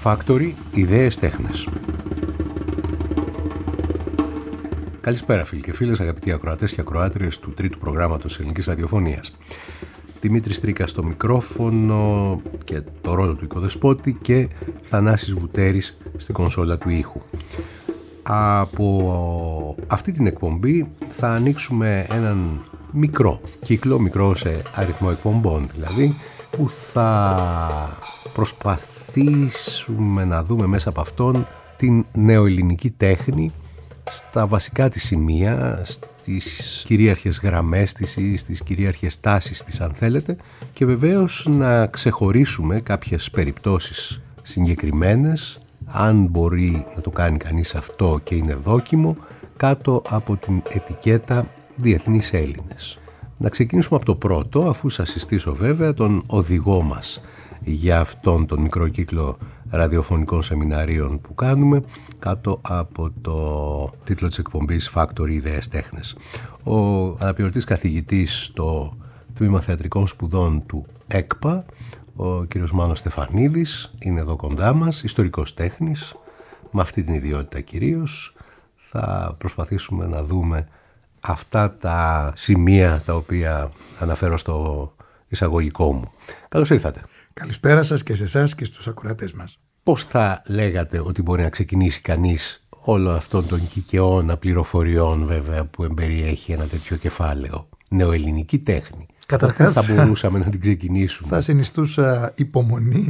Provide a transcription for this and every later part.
Factory, ιδέες τέχνες. Καλησπέρα φίλοι και φίλες, αγαπητοί ακροατές και ακροάτριες του τρίτου προγράμματος ελληνικής ραδιοφωνίας. Δημήτρης Τρίκας στο μικρόφωνο και το ρόλο του οικοδεσπότη και Θανάσης Βουτέρης στην κονσόλα του ήχου. Από αυτή την εκπομπή θα ανοίξουμε έναν μικρό σε αριθμό εκπομπών δηλαδή, που θα προσπαθήσουμε να δούμε μέσα από αυτόν την νεοελληνική τέχνη στα βασικά της σημεία, στις κυρίαρχες γραμμές της ή στις κυρίαρχες τάσεις της αν θέλετε, και βεβαίως να ξεχωρίσουμε κάποιες περιπτώσεις συγκεκριμένες, αν μπορεί να το κάνει κανείς αυτό και είναι δόκιμο, κάτω από την ετικέτα Διεθνείς Έλληνες. Να ξεκινήσουμε από το πρώτο, αφού σας συστήσω βέβαια τον οδηγό μας για αυτόν τον μικρό κύκλο ραδιοφωνικών σεμιναρίων που κάνουμε κάτω από το τίτλο της εκπομπής Factory, ιδέες τέχνες. Ο αναπληρωτής καθηγητής στο Τμήμα Θεατρικών Σπουδών του ΕΚΠΑ, ο κύριος Μάνος Στεφανίδης, είναι εδώ κοντά μας, ιστορικός τέχνης, με αυτή την ιδιότητα κυρίως. Θα προσπαθήσουμε να δούμε αυτά τα σημεία τα οποία αναφέρω στο εισαγωγικό μου. Καλώς ήρθατε. Καλησπέρα σας και σε εσάς και στους ακροατές μας. Πώς θα λέγατε ότι μπορεί να ξεκινήσει κανείς όλο αυτόν τον κικαιώνα πληροφοριών βέβαια που εμπεριέχει ένα τέτοιο κεφάλαιο? Νεοελληνική τέχνη. Καταρχάς θα μπορούσαμε να την ξεκινήσουμε? Θα συνιστούσα υπομονή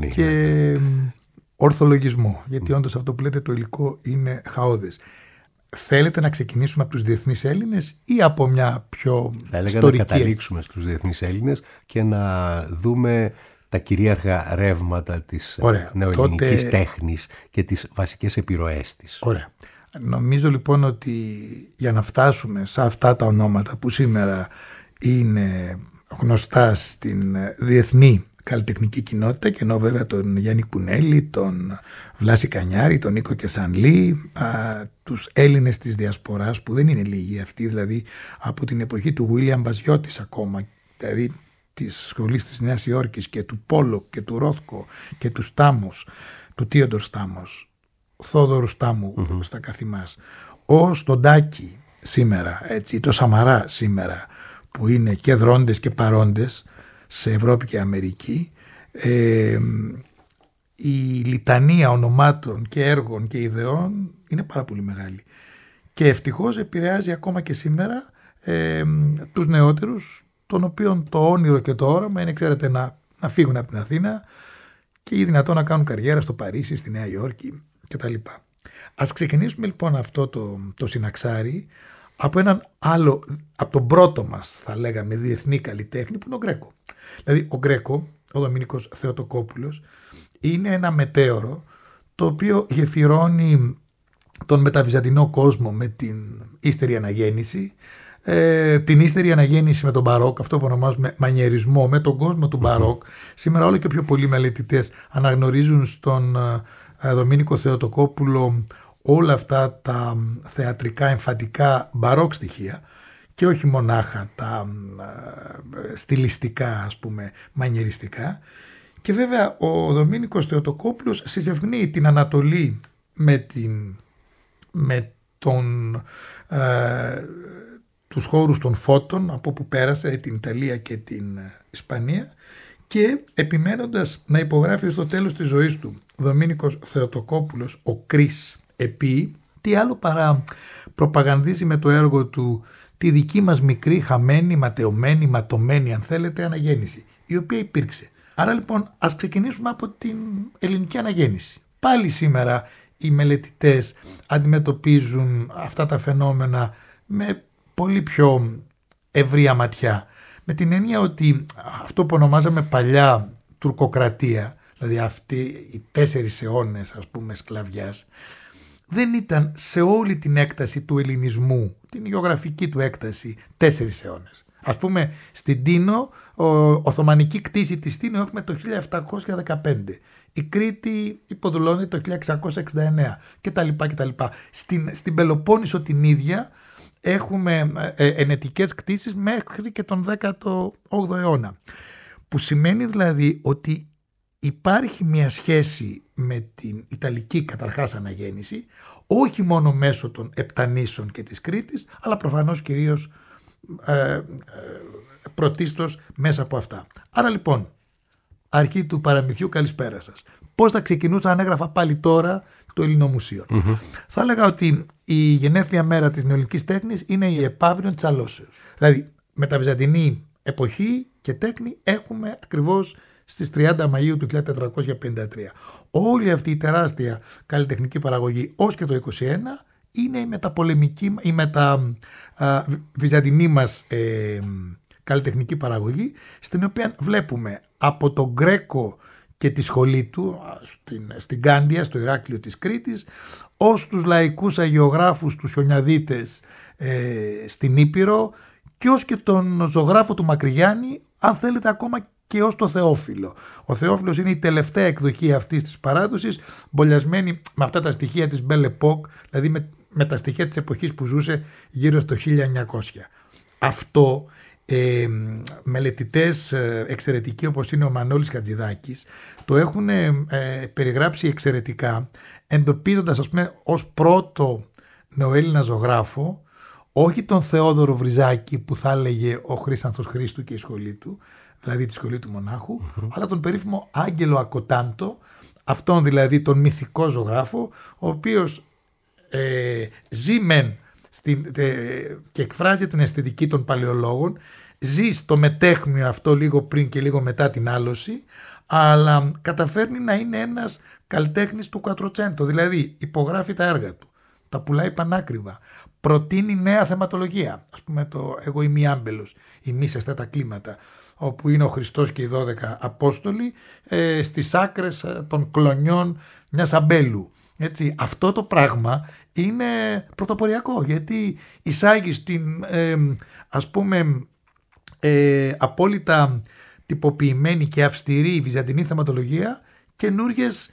και ορθολογισμό, γιατί όντως αυτό που λέτε το υλικό είναι χαώδες. Θέλετε να ξεκινήσουμε από τους Διεθνείς Έλληνες ή από μια πιο θα έλεγα ιστορική? Να καταλήξουμε στους Διεθνείς Έλληνες και να δούμε τα κυρίαρχα ρεύματα της νεοελληνικής τέχνης και τις βασικές επιρροές της. Ωραία. Νομίζω λοιπόν ότι για να φτάσουμε σε αυτά τα ονόματα που σήμερα είναι γνωστά στην διεθνή καλλιτεχνική κοινότητα, και ενώ βέβαια τον Γιάννη Κουνέλη, τον Βλάση Κανιάρη, τον Νίκο Κεσανλή, τους Έλληνες της Διασποράς που δεν είναι λίγοι αυτοί, δηλαδή από την εποχή του Βίλιαμ Μπαζιώτης ακόμα, δηλαδή της σχολής της Νέας Υόρκης και του Πόλοκ και του Ρόθκο και του Στάμος, του Τίοντορ Στάμος, Θόδωρου Στάμου στα καθημάς, ως τον Τάκη σήμερα, έτσι, το Σαμαρά σήμερα, που είναι και δρόντες και παρόντες σε Ευρώπη και Αμερική. Η λιτανία ονομάτων και έργων και ιδεών είναι πάρα πολύ μεγάλη και ευτυχώς επηρεάζει ακόμα και σήμερα τους νεότερους, των οποίων το όνειρο και το όραμα είναι, ξέρετε, να φύγουν από την Αθήνα και ή δυνατόν να κάνουν καριέρα στο Παρίσι, στη Νέα Υόρκη κτλ. Ας ξεκινήσουμε λοιπόν αυτό το συναξάρι από έναν άλλο, από τον πρώτο μας θα λέγαμε διεθνή καλλιτέχνη, που είναι ο Γκρέκο. Δηλαδή ο Γκρέκο, ο Δομήνικος Θεοτοκόπουλος, είναι ένα μετέωρο το οποίο γεφυρώνει τον μεταβυζαντινό κόσμο με την ύστερη αναγέννηση, την ύστερη αναγέννηση με τον Μπαρόκ, αυτό που ονομάζουμε μανιερισμό, με τον κόσμο του Μπαρόκ. Σήμερα όλο και πιο πολλοί μελετητές αναγνωρίζουν στον Δομήνικο Θεοτοκόπουλο όλα αυτά τα θεατρικά, εμφαντικά Μπαρόκ στοιχεία και όχι μονάχα τα στιλιστικά, ας πούμε, μανιεριστικά. Και βέβαια ο Δομήνικος Θεοτοκόπουλος συζευγνύει την Ανατολή με τους χώρους των φώτων από που πέρασε, την Ιταλία και την Ισπανία, και επιμένοντας να υπογράφει στο τέλος της ζωής του Δομήνικος Θεοτοκόπουλος ο Κρίς επί, τι άλλο παρά προπαγανδίζει με το έργο του τη δική μας μικρή, χαμένη, ματαιωμένη, ματωμένη αν θέλετε αναγέννηση, η οποία υπήρξε. Άρα λοιπόν ας ξεκινήσουμε από την ελληνική αναγέννηση. Πάλι σήμερα οι μελετητές αντιμετωπίζουν αυτά τα φαινόμενα με πολύ πιο ευρία ματιά. Με την έννοια ότι αυτό που ονομάζαμε παλιά τουρκοκρατία, δηλαδή αυτοί οι 4 αιώνες ας πούμε σκλαβιάς, δεν ήταν σε όλη την έκταση του ελληνισμού, την γεωγραφική του έκταση, 4 αιώνες. Ας πούμε στην Τίνο, Οθωμανική κτήση της Τίνο έχουμε το 1715. Η Κρήτη υποδουλώνει το 1669 κτλ. Στην Πελοπόννησο την ίδια έχουμε ενετικές κτήσεις μέχρι και τον 18ο αιώνα. Που σημαίνει δηλαδή ότι υπάρχει μια σχέση με την Ιταλική καταρχάς αναγέννηση, όχι μόνο μέσω των Επτανήσων και της Κρήτης, αλλά προφανώς κυρίως πρωτίστως μέσα από αυτά. Άρα λοιπόν, αρχή του παραμυθιού, καλησπέρα σας. Πώς θα ξεκινούσα αν έγραφα πάλι τώρα το Ελληνομουσείο? Θα έλεγα ότι η γενέθλια μέρα της νεοελληνικής τέχνης είναι η επαύριον της αλώσεως. Δηλαδή, μεταβυζαντινή εποχή και τέχνη έχουμε ακριβώς στις 30 Μαΐου του 1453. Όλη αυτή η τεράστια καλλιτεχνική παραγωγή ως και το 21 είναι η μεταπολεμική, η μεταβυζαντινή μας καλλιτεχνική παραγωγή, στην οποία βλέπουμε από τον Γκρέκο και τη σχολή του στην Κάντια, στο Ηράκλειο της Κρήτης, ως τους λαϊκούς αγιογράφους, τους Χιονιαδίτες στην Ήπειρο, και ως και τον ζωγράφο του Μακρυγιάννη, αν θέλετε ακόμα και ως το Θεόφιλο. Ο Θεόφιλος είναι η τελευταία εκδοχή αυτής της παράδοσης, μπολιασμένη με αυτά τα στοιχεία της Belle Époque, δηλαδή με τα στοιχεία της εποχής που ζούσε γύρω στο 1900. Αυτό μελετητές εξαιρετικοί όπως είναι ο Μανώλης Χατζηδάκης το έχουν περιγράψει εξαιρετικά, εντοπίζοντας, ας πούμε, ως πρώτο νεοέλληνα ζωγράφο όχι τον Θεόδωρο Βριζάκη που θα έλεγε ο Χρύσανθος Χρήστου και η σχολή του, δηλαδή τη σχολή του μονάχου, αλλά τον περίφημο Άγγελο Ακοτάντο, αυτόν δηλαδή τον μυθικό ζωγράφο, ο οποίος ζει μεν και εκφράζει την αισθητική των παλαιολόγων, ζει στο μετέχμιο αυτό λίγο πριν και λίγο μετά την άλωση, αλλά καταφέρνει να είναι ένας καλλιτέχνης του Quattrocento, δηλαδή υπογράφει τα έργα του, τα πουλάει πανάκριβα, προτείνει νέα θεματολογία, ας πούμε το «Εγώ είμαι άμπελος», η μη σε αυτά τα κλίματα, όπου είναι ο Χριστός και οι 12 Απόστολοι στις άκρες των κλονιών μιας αμπέλου. Έτσι, αυτό το πράγμα είναι πρωτοποριακό, γιατί εισάγει στην ας πούμε απόλυτα τυποποιημένη και αυστηρή βυζαντινή θεματολογία καινούργιες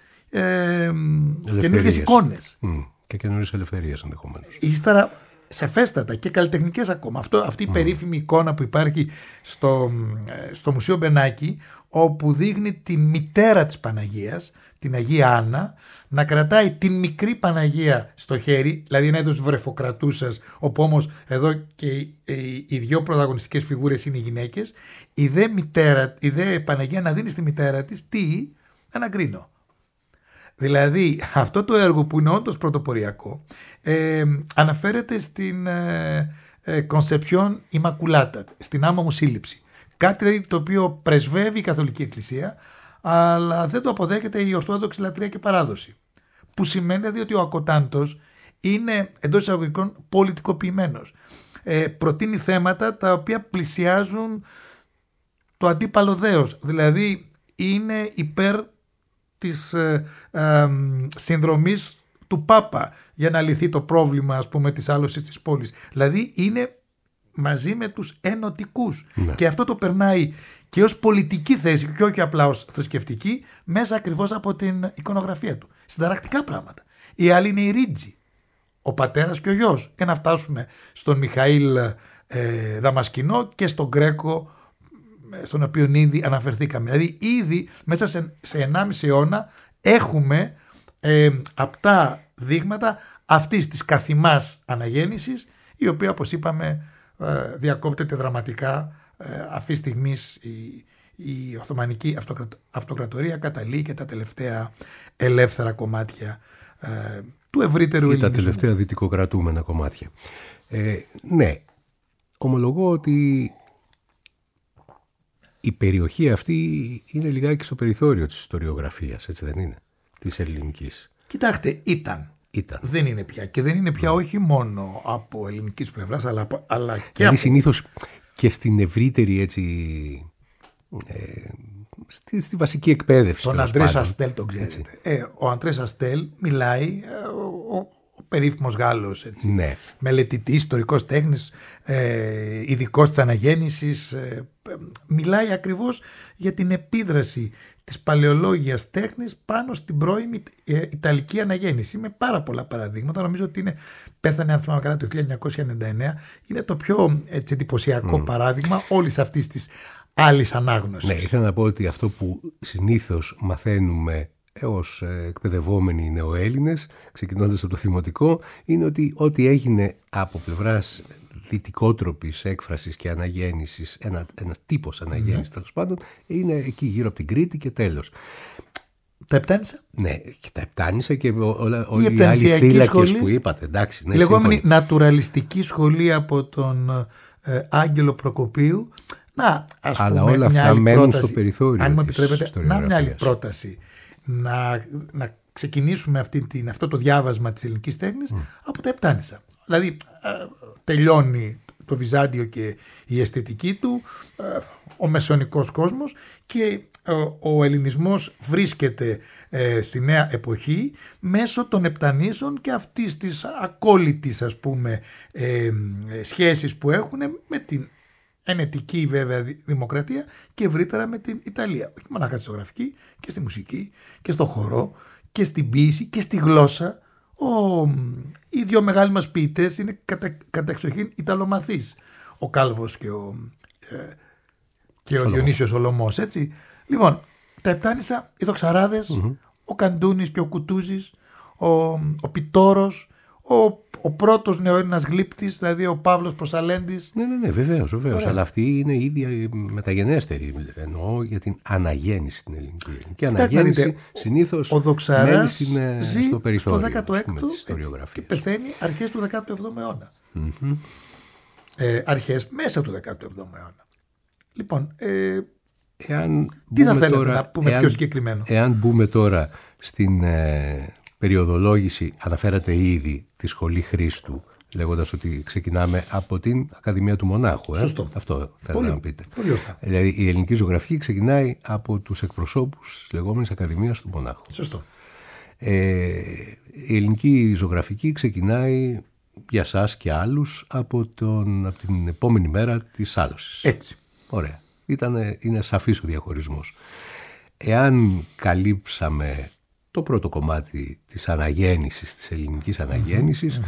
εικόνες. Και καινούργιες ελευθερίες ενδεχομένως. Ύστερα σαφέστατα και καλλιτεχνικές ακόμα. Αυτή η περίφημη εικόνα που υπάρχει στο Μουσείο Μπενάκη, όπου δείχνει τη μητέρα της Παναγίας, την Αγία Άννα, να κρατάει την μικρή Παναγία στο χέρι, δηλαδή ένα είδος βρεφοκρατούσας, όπου όμως εδώ και οι δύο πρωταγωνιστικές φιγούρες είναι οι γυναίκες, η δε Παναγία να δίνει στη μητέρα της ένα γκρίνο. Δηλαδή αυτό το έργο που είναι όντως πρωτοποριακό αναφέρεται στην Concepción Immaculata, στην άμα μου σύλληψη. Κάτι δηλαδή το οποίο πρεσβεύει η Καθολική Εκκλησία, αλλά δεν το αποδέχεται η Ορθόδοξη λατρεία και παράδοση. Που σημαίνει δηλαδή ότι ο Ακοτάντος είναι εντός εισαγωγικών πολιτικοποιημένος. Προτείνει θέματα τα οποία πλησιάζουν το αντίπαλο δέος. Δηλαδή είναι υπέρ της συνδρομής του Πάπα για να λυθεί το πρόβλημα, ας πούμε, της άλωσης της πόλης. Δηλαδή είναι μαζί με τους ενωτικούς. Ναι. Και αυτό το περνάει και ως πολιτική θέση και όχι απλά ως θρησκευτική, μέσα ακριβώς από την εικονογραφία του. Συνταρακτικά πράγματα. Η άλλη είναι η Ρίτζη, ο πατέρας και ο γιος. Και να φτάσουμε στον Μιχαήλ Δαμασκηνό και στον Γκρέκο, στον οποίο ήδη αναφερθήκαμε. Δηλαδή ήδη μέσα σε 1,5 αιώνα έχουμε απτά δείγματα αυτής της καθημάς αναγέννησης, η οποία, όπως είπαμε, διακόπτεται δραματικά αυτή τη στιγμή. Η Οθωμανική Αυτοκρατορία καταλήγει και τα τελευταία ελεύθερα κομμάτια του ευρύτερου ελληνισμού. Τα τελευταία δυτικοκρατούμενα κομμάτια. Ναι, ομολογώ ότι η περιοχή αυτή είναι λιγάκι στο περιθώριο της ιστοριογραφίας, έτσι δεν είναι, της ελληνικής. Κοιτάξτε, ήταν. Δεν είναι πια. Και δεν είναι πια όχι μόνο από ελληνικής πλευράς, αλλά και δηλαδή συνήθως και στην ευρύτερη, έτσι, στη βασική εκπαίδευση. Τον Αντρές Αστέλ τον ξέρετε. Ο Αντρές Αστέλ μιλάει, ο περίφημος Γάλλος, έτσι, ναι, μελετητής, ιστορικός τέχνης, ειδικός της αναγέννησης, μιλάει ακριβώς για την επίδραση της παλαιολόγιας τέχνης πάνω στην πρώιμη Ιταλική αναγέννηση. Με πάρα πολλά παραδείγματα. Νομίζω ότι πέθανε, αν θυμάμαι καλά, το 1999. Είναι το πιο εντυπωσιακό παράδειγμα όλης αυτής της άλλης ανάγνωσης. Ναι, ήθελα να πω ότι αυτό που συνήθως μαθαίνουμε ως εκπαιδευόμενοι νεοέλληνες, ξεκινώντας από το δημοτικό, είναι ότι ό,τι έγινε από πλευράς δυτικότροπης έκφρασης και αναγέννησης, ένας τύπος αναγέννησης τέλος πάντων, είναι εκεί γύρω από την Κρήτη και τέλος. Τα επτάνησα. Ναι, και τα επτάνησα και όλοι οι άλλοι θύλακες που είπατε. Εντάξει, ναι, η λεγόμενη νατουραλιστική σχολή από τον Άγγελο Προκοπίου. Να, ας πούμε, αλλά όλα αυτά μένουν στο περιθώριο. Αν μου επιτρέπετε, μια άλλη πρόταση. Να ξεκινήσουμε αυτό το διάβασμα της ελληνικής τέχνης από τα επτάνησα. Δηλαδή τελειώνει το Βυζάντιο και η αισθητική του, ο μεσαιωνικός κόσμος, και ο ελληνισμός βρίσκεται στη νέα εποχή μέσω των επτανήσεων και αυτής της ακόλυτης, ας πούμε, σχέσης που έχουν με την ενετική βέβαια δημοκρατία και ευρύτερα με την Ιταλία. Όχι μονάχα στη ζωγραφική, και στη μουσική και στο χορό και στην ποίηση και στη γλώσσα. Οι δύο μεγάλοι μας ποιητές είναι κατά εξοχήν Ιταλομαθείς, ο Κάλβος και ο Διονύσιος Σολωμός, έτσι. Λοιπόν, τα επτάνησα, οι δοξαράδες, ο Καντούνης και ο Κουτούζης, ο Πιτώρος, ο πρώτος νεοέλληνας γλύπτης, δηλαδή ο Παύλος Προσαλέντης. Ναι, βεβαίως. Αλλά αυτή είναι η ίδια μεταγενέστερη, εννοώ, για την αναγέννηση στην ελληνική. Και αναγέννηση συνήθως ο Δοξαράς μένει στο περιθώριο στο 16ο και πεθαίνει αρχές του 17ου αιώνα. Αρχές μέσα του 17ου αιώνα. Λοιπόν, τι θα θέλετε να πούμε πιο συγκεκριμένο? Εάν μπούμε τώρα στην περιοδολόγηση, αναφέρατε ήδη τη Σχολή Χρήστου, λέγοντας ότι ξεκινάμε από την Ακαδημία του Μονάχου. Σωστό. Αυτό θέλω να πείτε. Πολύ ορθά. Δηλαδή η ελληνική ζωγραφική ξεκινάει από τους εκπροσώπους της λεγόμενης Ακαδημίας του Μονάχου. Σωστό. Η ελληνική ζωγραφική ξεκινάει για σας και άλλους από την επόμενη μέρα της άλωσης. Έτσι. Ωραία. Είναι σαφής ο διαχωρισμός. Εάν καλύψαμε το πρώτο κομμάτι της αναγέννησης, της ελληνικής αναγέννησης,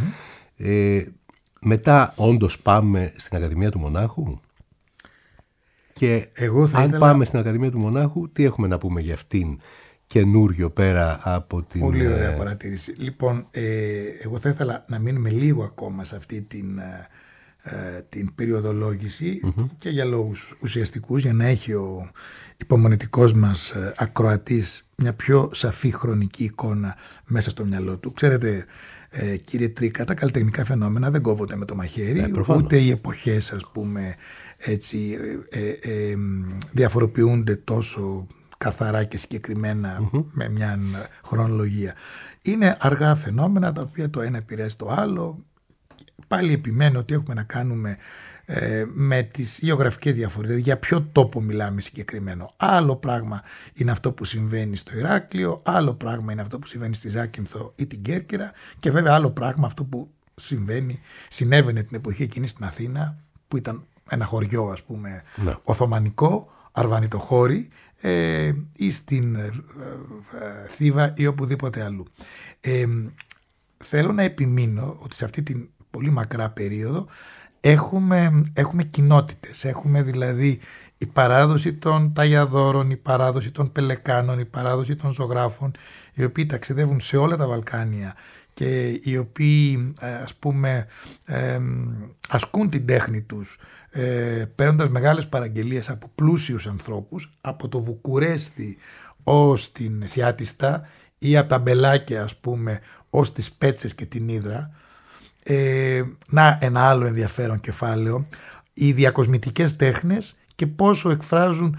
μετά όντως πάμε στην Ακαδημία του Μονάχου, και πάμε στην Ακαδημία του Μονάχου, τι έχουμε να πούμε για αυτήν καινούριο πέρα από την... Πολύ ωραία παρατήρηση. Λοιπόν, εγώ θα ήθελα να μείνουμε λίγο ακόμα σε αυτή την περιοδολόγηση, και για λόγους ουσιαστικούς, για να έχει ο υπομονετικός μας ακροατής μια πιο σαφή χρονική εικόνα μέσα στο μυαλό του. Ξέρετε, κύριε Τρίκα, τα καλλιτεχνικά φαινόμενα δεν κόβονται με το μαχαίρι, ούτε οι εποχές, ας πούμε, έτσι, διαφοροποιούνται τόσο καθαρά και συγκεκριμένα με μια χρονολογία. Είναι αργά φαινόμενα, τα οποία το ένα επηρεάζει το άλλο. Πάλι επιμένω ότι έχουμε να κάνουμε με τις γεωγραφικές διαφορές, δηλαδή για ποιο τόπο μιλάμε συγκεκριμένο. Άλλο πράγμα είναι αυτό που συμβαίνει στο Ηράκλειο, άλλο πράγμα είναι αυτό που συμβαίνει στη Ζάκυνθο ή την Κέρκυρα, και βέβαια άλλο πράγμα αυτό που συνέβαινε την εποχή εκείνη στην Αθήνα, που ήταν ένα χωριό, ας πούμε, οθωμανικό, αρβανιτοχώρι, ή στην Θήβα ή οπουδήποτε αλλού. Θέλω να επιμείνω ότι σε αυτή την πολύ μακρά περίοδο έχουμε κοινότητες. Έχουμε δηλαδή η παράδοση των ταγιαδόρων, η παράδοση των πελεκάνων, η παράδοση των ζωγράφων, οι οποίοι ταξιδεύουν σε όλα τα Βαλκάνια και οι οποίοι, ας πούμε, ασκούν την τέχνη τους παίρνοντας μεγάλες παραγγελίες από πλούσιους ανθρώπους, από το Βουκουρέστι ως την Σιάτιστα, ή από τα μπελάκια, ας πούμε, ως τις Πέτσες και την Ύδρα. Να, ένα άλλο ενδιαφέρον κεφάλαιο, οι διακοσμητικές τέχνες και πόσο εκφράζουν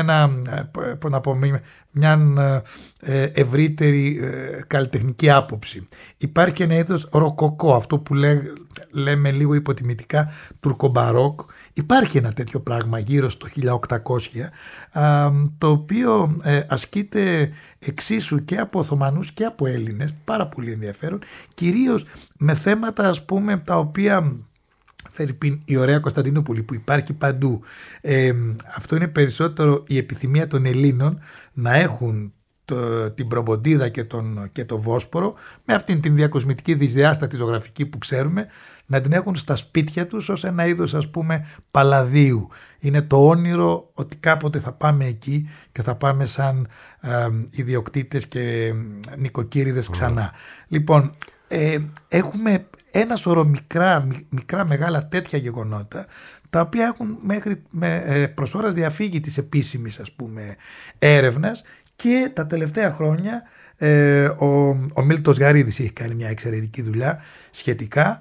μια ευρύτερη καλλιτεχνική άποψη. Υπάρχει ένα είδος ροκοκό, αυτό που λέμε λίγο υποτιμητικά τουρκομπαρόκ. Υπάρχει ένα τέτοιο πράγμα γύρω στο 1800, το οποίο ασκείται εξίσου και από Οθωμανούς και από Έλληνες, πάρα πολύ ενδιαφέρον, κυρίως με θέματα, ας πούμε, τα οποία Φερρυπίν, η ωραία Κωνσταντινούπολη που υπάρχει παντού. Αυτό είναι περισσότερο η επιθυμία των Ελλήνων να έχουν την Προποντίδα και το Βόσπορο, με αυτήν την διακοσμητική δυσδιάστατη ζωγραφική που ξέρουμε, να την έχουν στα σπίτια τους ως ένα είδος, ας πούμε, παλαδίου. Είναι το όνειρο ότι κάποτε θα πάμε εκεί και θα πάμε σαν ιδιοκτήτες και νοικοκύριδες ξανά. Λοιπόν, έχουμε ένα σωρό μικρά μεγάλα τέτοια γεγονότα, τα οποία έχουν μέχρι προς ώρας διαφύγει της επίσημης, ας πούμε, έρευνας, και τα τελευταία χρόνια ο Μίλτος Γαρίδης έχει κάνει μια εξαιρετική δουλειά σχετικά.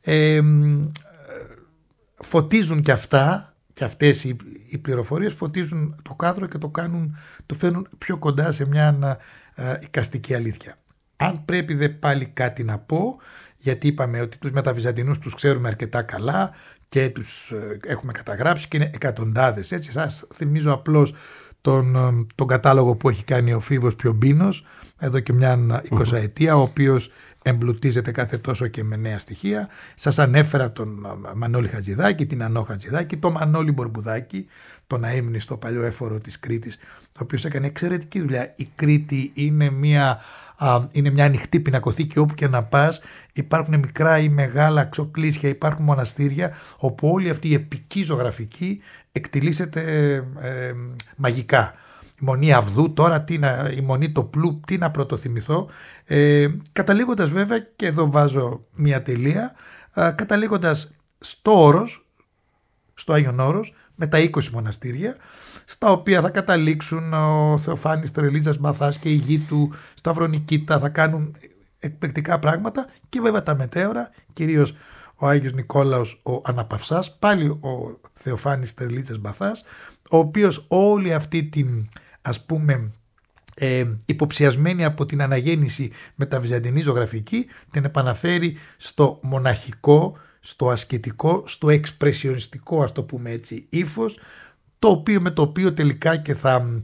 Φωτίζουν και αυτά, και αυτές οι πληροφορίες φωτίζουν το κάδρο και το φέρνουν πιο κοντά σε μια εικαστική αλήθεια. Αν πρέπει δε πάλι κάτι να πω, γιατί είπαμε ότι τους Μεταβυζαντινούς τους ξέρουμε αρκετά καλά και τους έχουμε καταγράψει και είναι εκατοντάδες, έτσι. Σας θυμίζω απλώς τον κατάλογο που έχει κάνει ο Φίβος Πιομπίνος εδώ και μια 20ετία, ο οποίος εμπλουτίζεται κάθε τόσο και με νέα στοιχεία. Σας ανέφερα τον Μανώλη Χατζηδάκη, την Ανώ Χατζηδάκη, τον Μανώλη Μπορμπουδάκη, τον αείμνηστο παλιό έφορο της Κρήτης, ο οποίος έκανε εξαιρετική δουλειά. Η Κρήτη είναι μια ανοιχτή πινακοθήκη, όπου και να πας υπάρχουν μικρά ή μεγάλα ξοκλήσια, υπάρχουν μοναστήρια, όπου όλη αυτή η επική ζωγραφική εκτιλήσεται μαγικά. Η Μονή Αυδού, τώρα η Μονή το Πλού, τι να πρωτοθυμηθώ, καταλήγοντας βέβαια, και εδώ βάζω μια τελεία, καταλήγοντας στο Όρος, στο Άγιον Όρος, με τα 20 μοναστήρια, στα οποία θα καταλήξουν ο Θεοφάνης Τρελίτσας Μπαθάς και η γη του Σταυρονικήτα, θα κάνουν εκπληκτικά πράγματα, και βέβαια τα μετέωρα, κυρίως ο Άγιος Νικόλαος ο Αναπαυσάς, πάλι ο Θεοφάνης Τρελίτσας Μπαθάς, ο οποίος όλη αυτή την, ας πούμε, υποψιασμένη από την αναγέννηση μεταβυζαντινή ζωγραφική, την επαναφέρει στο μοναχικό, στο ασκητικό, στο εξπρεσιονιστικό, ας το πούμε έτσι, ύφος, με το οποίο τελικά και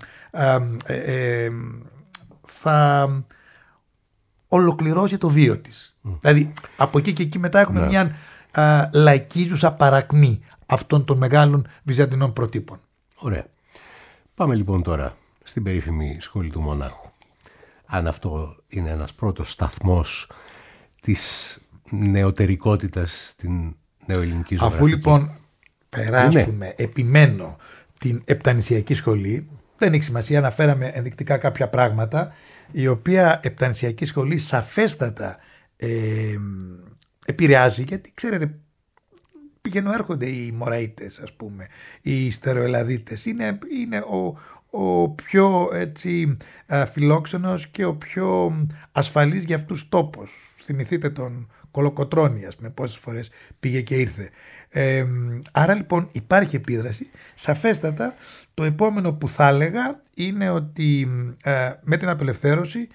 θα ολοκληρώσει το βίο της. Δηλαδή από εκεί και εκεί μετά έχουμε μια λαϊκίζουσα παρακμή αυτών των μεγάλων βυζαντινών προτύπων. Ωραία. Πάμε λοιπόν τώρα στην περίφημη σχολή του Μονάχου. Αν αυτό είναι ένας πρώτος σταθμός της νεωτερικότητας στην νεοελληνική ζωγραφική. Αφού λοιπόν περάσουμε, επιμένω, την Επτανησιακή σχολή, δεν έχει σημασία, αναφέραμε ενδεικτικά κάποια πράγματα, η οποία Επτανησιακή σχολή σαφέστατα επηρεάζει, γιατί ξέρετε, πηγαίνουν έρχονται οι Μωραΐτες, ας πούμε, οι Στεροελαδίτες, είναι ο πιο έτσι φιλόξενος και ο πιο ασφαλής για αυτούς τόπος. Θυμηθείτε τον Κολοκοτρώνη, με πόσες φορές πήγε και ήρθε. Άρα λοιπόν υπάρχει επίδραση. Σαφέστατα το επόμενο που θα έλεγα είναι ότι με την απελευθέρωση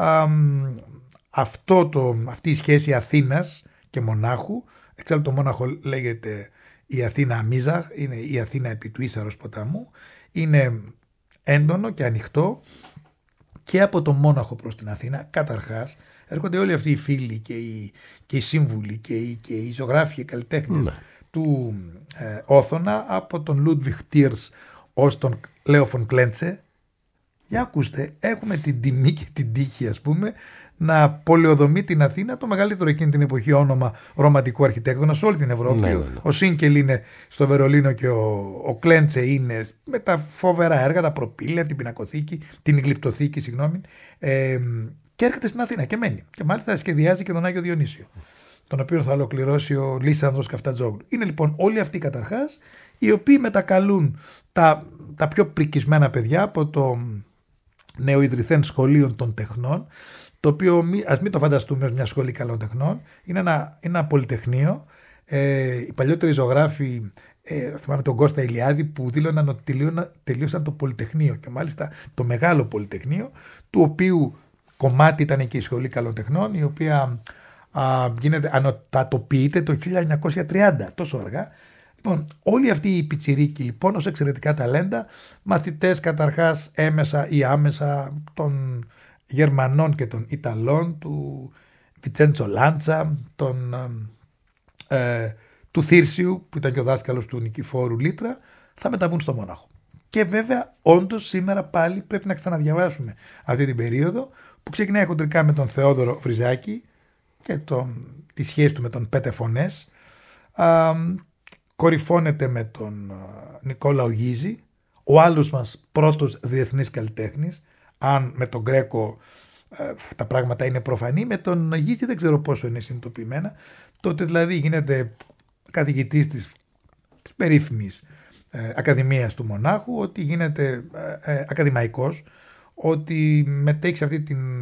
αυτή η σχέση Αθήνας και μονάχου, εξάλλου το μόναχο λέγεται η Αθήνα Αμίζα, είναι η Αθήνα επί του Ίσαρος ποταμού, είναι έντονο και ανοιχτό, και από το μόναχο προς την Αθήνα καταρχάς έρχονται όλοι αυτοί οι φίλοι και οι σύμβουλοι και οι ζωγράφοι, οι καλλιτέχνες του Όθωνα, από τον Λούντβιχ Τίρς ως τον Λέο φον Κλέντσε. Για ακούστε, έχουμε την τιμή και την τύχη, ας πούμε, να πολεοδομεί την Αθήνα το μεγαλύτερο εκείνη την εποχή όνομα ρομαντικού αρχιτέκτονα σε όλη την Ευρώπη. Ο Σίνκελ είναι στο Βερολίνο και ο Κλέντσε είναι με τα φοβερά έργα, τα προπήλαια, την πινακοθήκη, την γλυπτοθήκη, συγγνώμη, και έρχεται στην Αθήνα και μένει. Και μάλιστα σχεδιάζει και τον Άγιο Διονύσιο, τον οποίο θα ολοκληρώσει ο Λίσανδρος Καφτατζόγλου. Είναι λοιπόν όλοι αυτοί καταρχάς, οι οποίοι μετακαλούν τα πιο πρικισμένα παιδιά από το νεοειδρυθέν σχολείο των τεχνών, το οποίο ας μην το φανταστούμε ως μια σχολή καλών τεχνών, είναι ένα πολυτεχνείο. Οι παλιότεροι ζωγράφοι, θυμάμαι τον Κώστα Ηλιάδη, που δήλωναν ότι τελείωσαν το πολυτεχνείο, και μάλιστα το μεγάλο πολυτεχνείο, του οποίου κομμάτι ήταν και η σχολή καλών τεχνών, η οποία ανωτατοποιείται το 1930, τόσο αργά. Λοιπόν, όλοι αυτοί οι πιτσιρίκοι λοιπόν ως εξαιρετικά ταλέντα, μαθητές καταρχάς έμεσα ή άμεσα των Γερμανών και των Ιταλών, του Βιτσέντσο Λάντσα, του Θήρσιου, που ήταν και ο δάσκαλος του Νικηφόρου Λίτρα, θα μεταβούν στο Μόναχο. Και βέβαια, όντως σήμερα πάλι πρέπει να ξαναδιαβάσουμε αυτή την περίοδο που ξεκινάει χοντρικά με τον Θεόδωρο Βριζάκη και τη σχέση του με τον Πέτε Φωνές. Κορυφώνεται με τον Νικόλα Ογίζη, ο άλλος μας πρώτος διεθνής καλλιτέχνης. Αν με τον Γκρέκο τα πράγματα είναι προφανή, με τον Ογίζη δεν ξέρω πόσο είναι συνειδητοποιημένα. Τότε δηλαδή γίνεται καθηγητής της περίφημης Ακαδημίας του Μονάχου, ότι γίνεται ακαδημαϊκός, ότι μετέχει σε αυτή την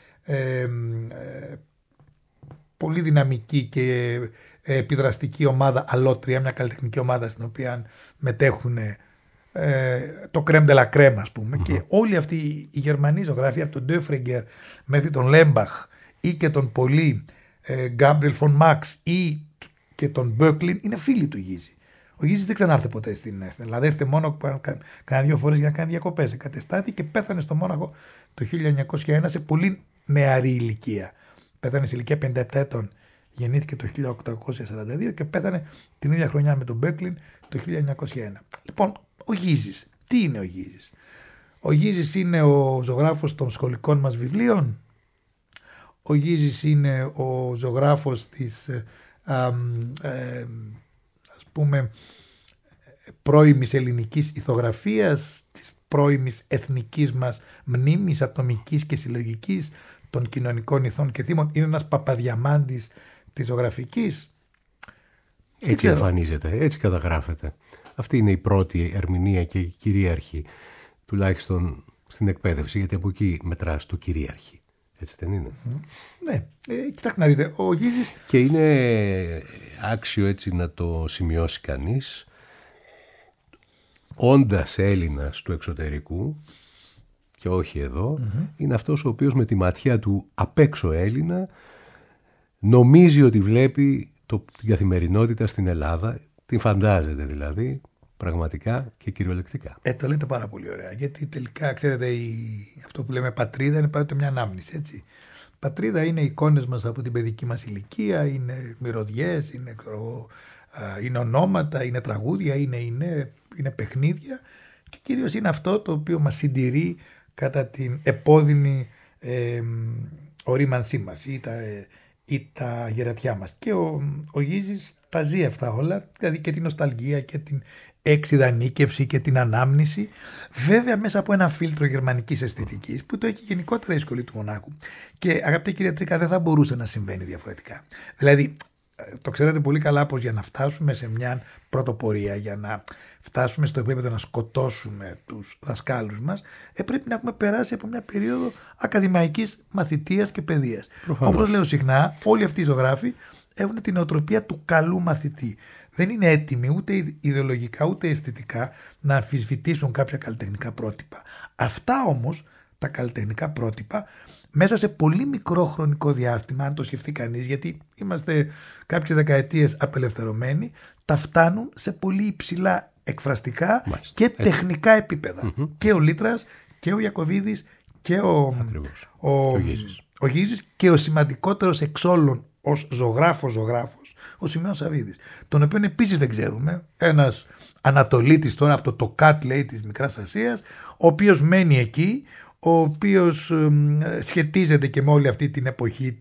πολύ δυναμική και επιδραστική ομάδα Αλότρια, μια καλλιτεχνική ομάδα στην οποία μετέχουν το κρέμ de la crème, ας πούμε, και όλοι αυτοί οι Γερμανοί ζωγράφοι, από τον Ντέφρεγκερ μέχρι τον Λέμπαχ ή και τον πολύ Γκάμπριελ Φον Μαξ ή και τον Μπόκλιν, είναι φίλοι του Γίζη. Ο Γίζης δεν ξανάρθε ποτέ στην Ελλάδα. Ήρθε μόνο κάνα 2 φορές για να κάνει διακοπές. Κατεστάθηκε και πέθανε στο Μόναχο το 1901 σε πολύ νεαρή ηλικία. Πέθανε σε ηλικία 57 ετών. Γεννήθηκε το 1842 και πέθανε την ίδια χρονιά με τον Μπόκλιν το 1901. Λοιπόν, ο Γίζης. Τι είναι ο Γίζης? Ο Γίζης είναι ο ζωγράφος των σχολικών μας βιβλίων. Ο Γίζης είναι ο ζωγράφος της ας πούμε πρώιμης ελληνικής ηθογραφίας, της πρώιμης εθνικής μας μνήμης ατομικής και συλλογικής των κοινωνικών ηθών και θύμων. Είναι ένας Παπαδιαμάντης της ζωγραφικής. Έτσι εμφανίζεται, έτσι καταγράφεται. Αυτή είναι η πρώτη ερμηνεία και η κυρίαρχη, τουλάχιστον στην εκπαίδευση, γιατί από εκεί μετράς το κυρίαρχη. Έτσι δεν είναι? Ναι, κοιτάξτε να δείτε, ο Γίζης... Και είναι άξιο έτσι να το σημειώσει κανείς, όντας Έλληνας του εξωτερικού και όχι εδώ, είναι αυτός ο οποίος με τη ματιά του απ' έξω Έλληνα νομίζει ότι βλέπει την καθημερινότητα στην Ελλάδα, την φαντάζεται δηλαδή, πραγματικά και κυριολεκτικά. Το λέτε πάρα πολύ ωραία, γιατί τελικά ξέρετε αυτό που λέμε πατρίδα είναι πάντοτε μια ανάμνηση, έτσι. Πατρίδα είναι εικόνες μας από την παιδική μας ηλικία, είναι μυρωδιές, είναι ονόματα, είναι τραγούδια, είναι παιχνίδια και κυρίως είναι αυτό το οποίο μας συντηρεί κατά την επώδυνη ορίμανσή μας ή τα γερατιά μας. Και ο Γίζης τα ζει αυτά όλα, δηλαδή και την νοσταλγία και την εξειδανίκευση και την ανάμνηση, βέβαια μέσα από ένα φίλτρο γερμανικής αισθητικής που το έχει γενικότερα η σχολή του Μονάχου. Και αγαπητέ κύριε Τρίκα, δεν θα μπορούσε να συμβαίνει διαφορετικά. Δηλαδή, το ξέρετε πολύ καλά πως για να φτάσουμε σε μια πρωτοπορία, για να φτάσουμε στο επίπεδο να σκοτώσουμε τους δασκάλους μας, πρέπει να έχουμε περάσει από μια περίοδο ακαδημαϊκής μαθητείας και παιδείας. Όπως λέω συχνά, όλοι αυτοί οι ζωγράφοι έχουν την νοοτροπία του καλού μαθητή. Δεν είναι έτοιμοι ούτε ιδεολογικά ούτε αισθητικά να αμφισβητήσουν κάποια καλλιτεχνικά πρότυπα. Αυτά όμως τα καλλιτεχνικά πρότυπα μέσα σε πολύ μικρό χρονικό διάστημα, αν το σκεφτεί κανείς, γιατί είμαστε κάποιες δεκαετίες απελευθερωμένοι, τα φτάνουν σε πολύ υψηλά εκφραστικά και τεχνικά επίπεδα. Και ο Λίτρας και ο Ιακωβίδης και ο Γίζης και ο σημαντικότερος εξ όλων ως ζωγράφος, ο Σημείων Σαββίδης, τον οποίο επίσης δεν ξέρουμε, ένας Ανατολίτης τώρα από το Τοκάτ, λέει, της Μικράς Ασίας, ο οποίος μένει εκεί, ο οποίος σχετίζεται και με όλη αυτή την εποχή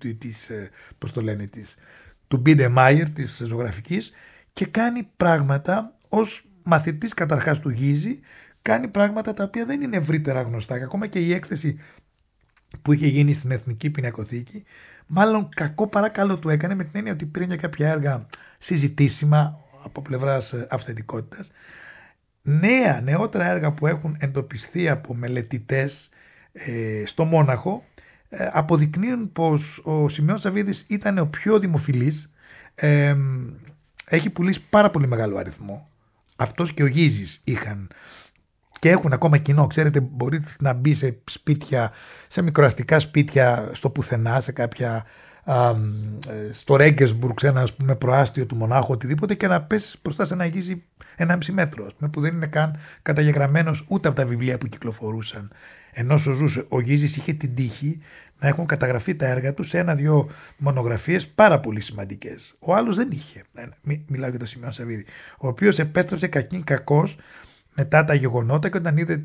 του Μπίντεμάιερ, της ζωγραφικής, και κάνει πράγματα ως μαθητής καταρχάς του Γίζη, κάνει πράγματα τα οποία δεν είναι ευρύτερα γνωστά. Και ακόμα και η έκθεση που είχε γίνει στην Εθνική Πινακοθήκη, μάλλον κακό παρακαλώ του έκανε, με την έννοια ότι πήρε για κάποια έργα συζητήσιμα από πλευράς αυθεντικότητας. Νεότερα έργα που έχουν εντοπιστεί από μελετητές στο Μόναχο αποδεικνύουν πως ο Σημείων Σαββίδης ήταν ο πιο δημοφιλής, έχει πουλήσει πάρα πολύ μεγάλο αριθμό. Αυτός και ο Γίζης είχαν και έχουν ακόμα κοινό. Ξέρετε, μπορείτε να μπει σε σπίτια, σε μικροαστικά σπίτια στο πουθενά, σε κάποια στο Ρέγκεσμπουργκ, σε ένα ας πούμε προάστιο του μονάχου, οτιδήποτε, και να πέσεις μπροστά σε ένα γίζι 1,5 μέτρο, ας πούμε, που δεν είναι καν καταγεγραμμένος ούτε από τα βιβλία που κυκλοφορούσαν. Ενώ όσο ζούσε, ο Γίζης είχε την τύχη να έχουν καταγραφεί τα έργα του σε 1-2 μονογραφίες πάρα πολύ σημαντικές. Ο άλλος δεν είχε. Μιλάω για τον Σημειών Σαββίδη, ο οποίος επέστρεψε κακήν κακός μετά τα γεγονότα, και όταν είδε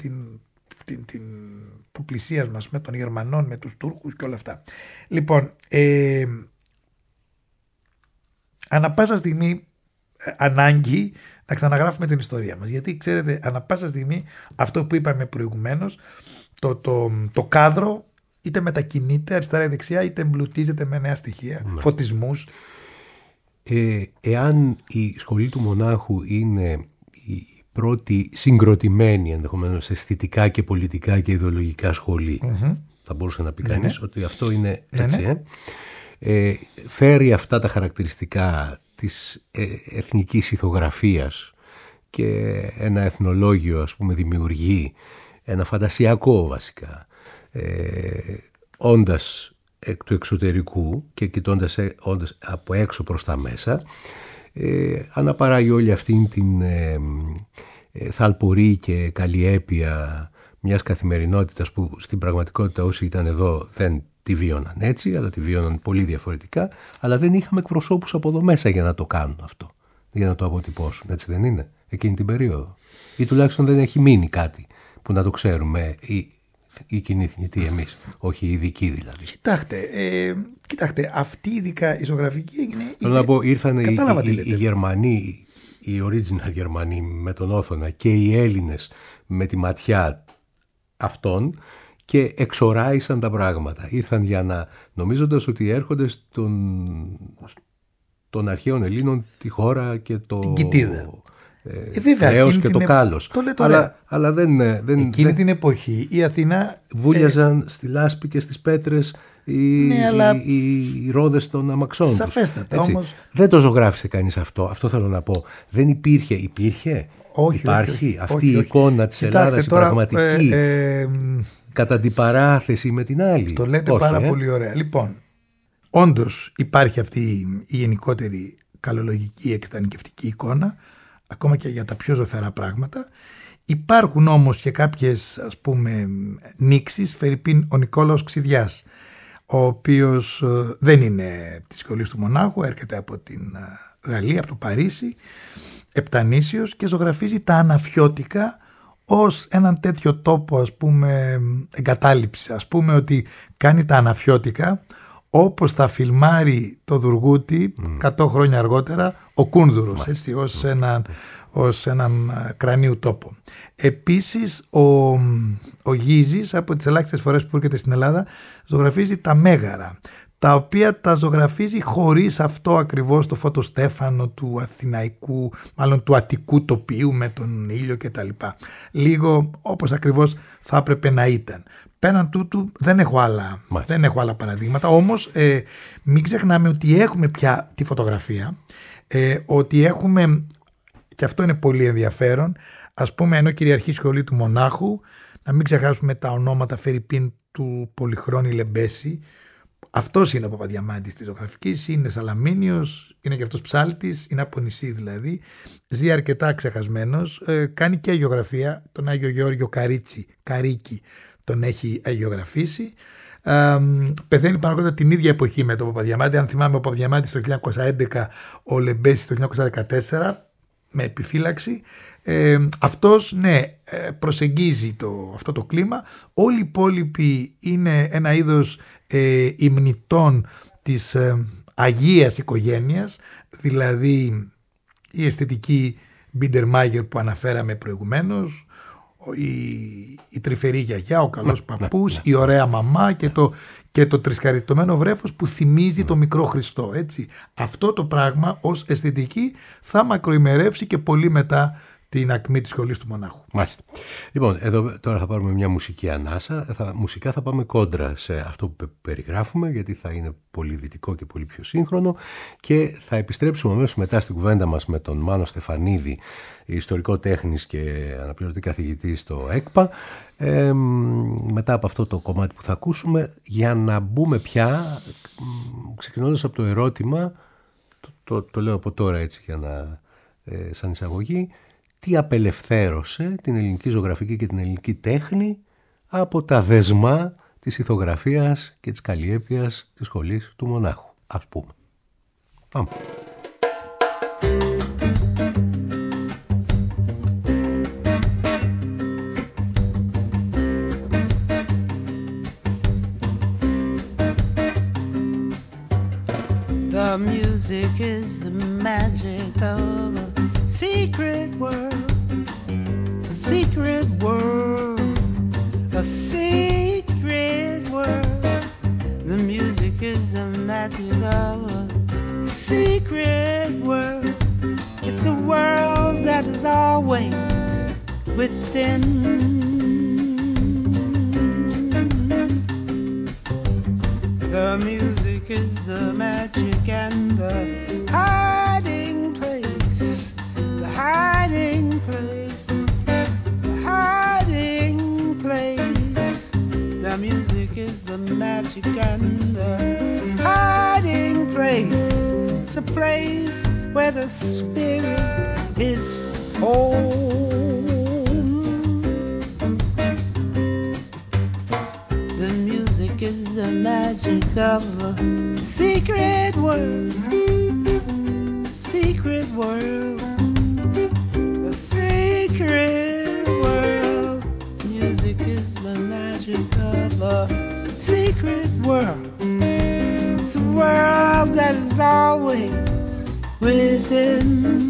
το πλησίασμα με των Γερμανών, με τους Τούρκους και όλα αυτά. Λοιπόν, ανά πάσα στιγμή ανάγκη να ξαναγράφουμε την ιστορία μας. Γιατί ξέρετε, ανά πάσα στιγμή αυτό που είπαμε προηγουμένως, το κάδρο είτε μετακινείται αριστερά ή δεξιά, είτε εμπλουτίζεται με νέα στοιχεία, φωτισμούς. Εάν η σχολή του Μονάχου είναι η πρώτη συγκροτημένη ενδεχομένως αισθητικά και πολιτικά και ιδεολογικά σχολή, θα μπορούσε να πει κανείς ότι αυτό είναι έτσι. Φέρει αυτά τα χαρακτηριστικά της εθνικής ηθογραφίας και ένα εθνολόγιο, ας πούμε, δημιουργεί ένα φαντασιακό βασικά, όντας εκ του εξωτερικού και κοιτώντας από έξω προς τα μέσα, αναπαράγει όλη αυτήν την θαλπορή και καλλιέπεια μιας καθημερινότητας που στην πραγματικότητα όσοι ήταν εδώ δεν τη βίωναν έτσι, αλλά τη βίωναν πολύ διαφορετικά, αλλά δεν είχαμε εκπροσώπους από εδώ μέσα για να το κάνουν αυτό, για να το αποτυπώσουν, έτσι δεν είναι, εκείνη την περίοδο, ή τουλάχιστον δεν έχει μείνει κάτι που να το ξέρουμε η κοινή θνητή εμείς, όχι οι ειδικοί δηλαδή. Κοιτάξτε, αυτή ειδικά η ζωγραφική έγινε... Θέλω να πω, ήρθαν οι Γερμανοί, οι original Γερμανοί με τον Όθωνα και οι Έλληνες με τη ματιά αυτών και εξοράισαν τα πράγματα. Ήρθαν για να, νομίζοντας ότι έρχονται των αρχαίων Ελλήνων τη χώρα και το... Χρέος και το κάλος. Αλλά δεν... Εκείνη την εποχή η Αθηνά... Βούλιαζαν στη λάσπη και στις πέτρες οι ρόδες των αμαξών. Σαφέστατα, όμως... Δεν το ζωγράφισε κανείς αυτό. Αυτό θέλω να πω. Δεν υπήρχε. Όχι, υπάρχει αυτή όχι, η εικόνα της Ελλάδας, η πραγματική, κατά την παράθεση με την άλλη. Το λέτε πάρα πολύ ωραία. Λοιπόν, όντως υπάρχει αυτή η γενικότερη καλολογική εξατανικευτική εικόνα, ακόμα και για τα πιο ζωφερά πράγματα. Υπάρχουν όμως και κάποιες, ας πούμε, νήξεις. Φερειπίν ο Νικόλαος Ξιδιάς, ο οποίος δεν είναι της σχολής του Μονάχου, έρχεται από την Γαλλία, από το Παρίσι, επτανήσιος, και ζωγραφίζει τα Αναφιώτικα ως έναν τέτοιο τόπο, ας πούμε, εγκατάλειψη. Ας πούμε ότι κάνει τα Αναφιώτικα όπως θα φιλμάρει το Δουργούτη 100 χρόνια αργότερα ο Κούνδουρος, έτσι, ως έναν κρανίου τόπο. Επίσης ο Γίζης, από τις ελάχιστες φορές που έρχεται στην Ελλάδα, ζωγραφίζει τα Μέγαρα, τα οποία τα ζωγραφίζει χωρίς αυτό ακριβώς το φωτοστέφανο του αθηναϊκού, μάλλον του αττικού τοπίου με τον ήλιο κτλ. Λίγο όπως ακριβώς θα έπρεπε να ήταν. Πέραν τούτου δεν έχω άλλα παραδείγματα, όμως μην ξεχνάμε ότι έχουμε πια τη φωτογραφία, ότι έχουμε, και αυτό είναι πολύ ενδιαφέρον, ας πούμε, ενώ κυριαρχεί η σχολή του Μονάχου, να μην ξεχάσουμε τα ονόματα φερειπίν του Πολυχρόνη Λεμπέση. Αυτός είναι ο Παπαδιαμάντης της ζωγραφικής, είναι Σαλαμίνιος, είναι και αυτός ψάλτης, είναι από νησί δηλαδή, ζει αρκετά ξεχασμένος, κάνει και αγιογραφία, τον Άγιο Γεώργιο Καρίκη τον έχει αγιογραφήσει. Πεθαίνει πάνω κάτω την ίδια εποχή με τον Παπαδιαμάντη. Αν θυμάμαι, ο Παπαδιαμάντης το 1911, ο Λεμπέσης το 1914, με επιφύλαξη. Αυτός, προσεγγίζει αυτό το κλίμα. Όλοι οι υπόλοιποι είναι ένα είδος υμνητών της Αγίας οικογένειας, δηλαδή η αισθητική Μπιντερμάγερ που αναφέραμε προηγουμένως, η τρυφερή γιαγιά, ο καλός παππούς, η ωραία μαμά και το τρισκαριτωμένο βρέφος που θυμίζει το μικρό Χριστό, έτσι. Αυτό το πράγμα ως αισθητική θα μακροημερεύσει και πολύ μετά την ακμή της σχολής του Μονάχου. Μάλιστα. Λοιπόν, εδώ τώρα θα πάρουμε μια μουσική ανάσα. Μουσικά θα πάμε κόντρα σε αυτό που περιγράφουμε, γιατί θα είναι πολύ δυτικό και πολύ πιο σύγχρονο, και θα επιστρέψουμε αμέσως μετά στην κουβέντα μας με τον Μάνο Στεφανίδη, ιστορικό τέχνης και αναπληρωτή καθηγητή στο ΕΚΠΑ, με μετά από αυτό το κομμάτι που θα ακούσουμε, για να μπούμε πια, ξεκινώντας από το ερώτημα, το λέω από τώρα έτσι για να, σαν εισαγωγή, τι απελευθέρωσε την ελληνική ζωγραφική και την ελληνική τέχνη από τα δεσμά της ηθογραφίας και της καλλιέπειας της σχολής του μονάχου, ας πούμε. Πάμε. The music is the magic of a secret world, a secret world, a secret world. The music is the magic of a secret world. It's a world that is always within. The music is the magic and the hiding place, the hiding place, the hiding place. The music is the magic and the hiding place. It's a place where the spirit is home. The music is the magic of a secret world, secret world, a secret world. Music is the magic of a secret world. It's a world that is always within.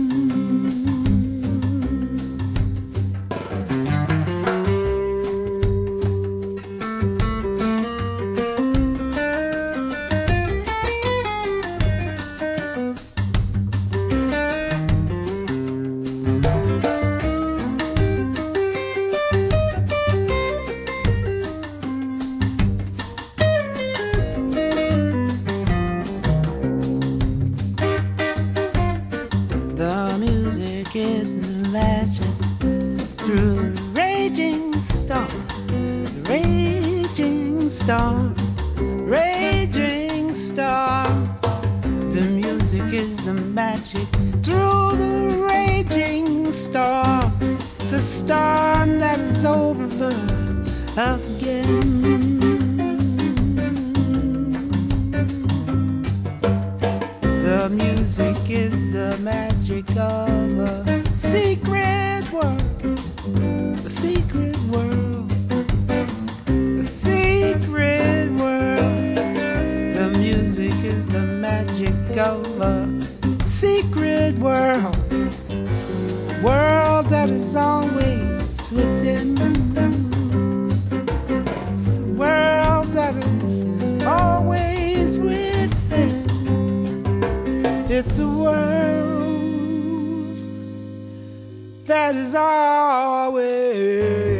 It's a world that is always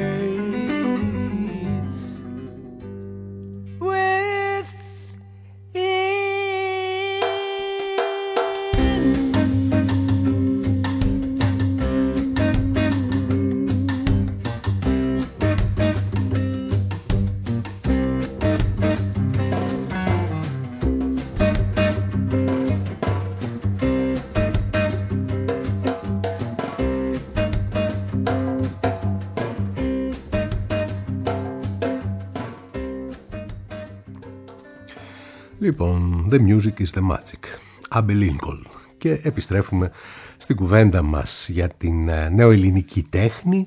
Λοιπόν, the music is the magic. Abe Lincoln. Και επιστρέφουμε στην κουβέντα μας για την νεοελληνική τέχνη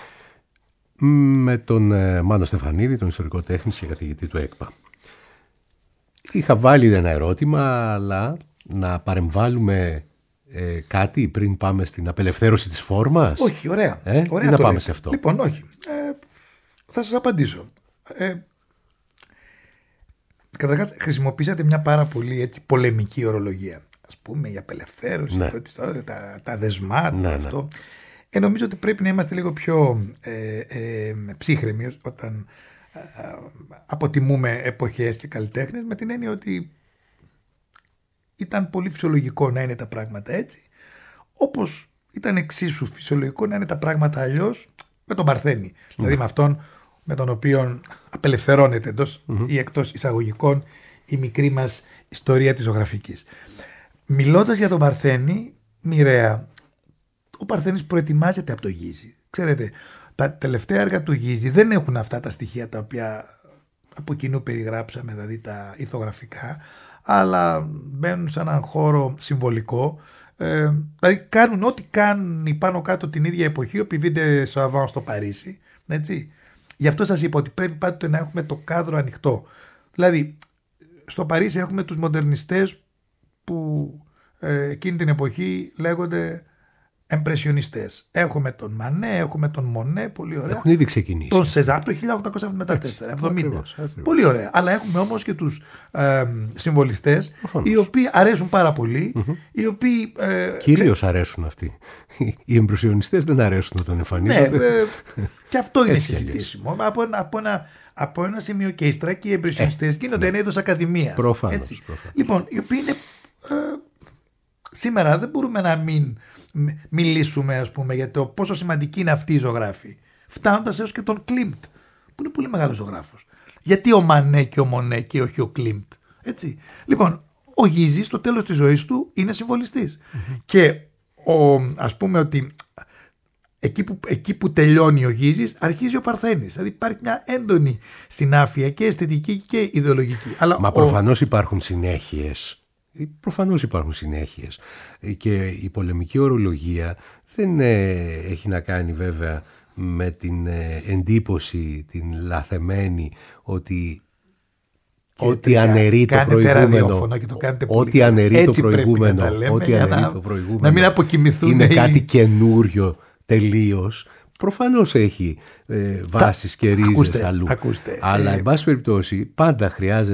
με τον Μάνο Στεφανίδη, τον ιστορικό τέχνης και καθηγητή του ΕΚΠΑ. Είχα βάλει ένα ερώτημα, αλλά να παρεμβάλλουμε κάτι πριν πάμε στην απελευθέρωση της φόρμας. Όχι, ωραία. Ωραία, να πάμε σε αυτό. Λοιπόν, όχι. Θα σας απαντήσω. Καταρχάς, χρησιμοποίησατε μια πάρα πολύ έτσι, πολεμική ορολογία. Ας πούμε, η απελευθέρωση, ναι. τα δεσμά, ναι, αυτό. Νομίζω ότι πρέπει να είμαστε λίγο πιο ψύχρεμοι όταν αποτιμούμε εποχές και καλλιτέχνες, με την έννοια ότι ήταν πολύ φυσιολογικό να είναι τα πράγματα έτσι, όπως ήταν εξίσου φυσιολογικό να είναι τα πράγματα αλλιώς με τον Παρθένη. Δηλαδή με αυτόν με τον οποίο απελευθερώνεται εντός ή εκτός εισαγωγικών η μικρή μας ιστορία της ζωγραφικής. Μιλώντας για τον Παρθένη, μοιραία, ο Παρθένης προετοιμάζεται από το Γίζη. Ξέρετε, τα τελευταία έργα του Γίζη δεν έχουν αυτά τα στοιχεία τα οποία από κοινού περιγράψαμε, δηλαδή τα ηθογραφικά, αλλά μπαίνουν σε έναν χώρο συμβολικό. Δηλαδή κάνουν ό,τι κάνουν πάνω κάτω την ίδια εποχή ο Πιβίντε Σαββάν στο Παρίσι. Έτσι. Γι' αυτό σας είπα ότι πρέπει πάντοτε να έχουμε το κάδρο ανοιχτό. Δηλαδή, στο Παρίσι έχουμε τους μοντερνιστές που εκείνη την εποχή λέγονται εμπρεσιονιστές. Έχουμε τον Μανέ, έχουμε τον Μονέ, πολύ ωραία. Έχουν ήδη ξεκινήσει. Τον Σεζάρ το 1874-70. Πολύ ωραία. Αλλά έχουμε όμως και τους συμβολιστές, οι οποίοι αρέσουν πάρα πολύ. Οι οποίοι, κυρίως αρέσουν αυτοί. Οι εμπρεσιονιστές δεν αρέσουν όταν εμφανίζονται. Ναι, και αυτό είναι συζητήσιμο. Από ένα σημείο και ύστερα και οι εμπρεσιονιστές γίνονται ένα είδος ακαδημίας. Προφανώς. Λοιπόν, οι οποίοι είναι. Σήμερα δεν μπορούμε να μην μιλήσουμε, ας πούμε, για το πόσο σημαντική είναι αυτή η ζωγράφη. Φτάνοντας έως και τον Κλίμπτ, που είναι πολύ μεγάλος ζωγράφος. Γιατί ο Μανέ και ο Μονέ και όχι ο Κλίμπτ. Έτσι. Λοιπόν, ο Γίζης στο τέλος της ζωής του είναι συμβολιστής. Και ας πούμε ότι εκεί που τελειώνει ο Γίζης αρχίζει ο Παρθένης. Δηλαδή υπάρχει μια έντονη συνάφεια και αισθητική και ιδεολογική. Μα προφανώς υπάρχουν συνέχειες. Προφανώς υπάρχουν συνέχειες και η πολεμική ορολογία δεν έχει να κάνει βέβαια με την εντύπωση, την λαθεμένη ότι ό,τι αναιρεί το προηγούμενο, ό,τι αναιρεί το προηγούμενο, να μην αποκοιμηθούν, είναι κάτι καινούριο τελείως. Προφανώς έχει βάσεις και ρίζες αλλού. Αλλά εν πάση περιπτώσει πάντα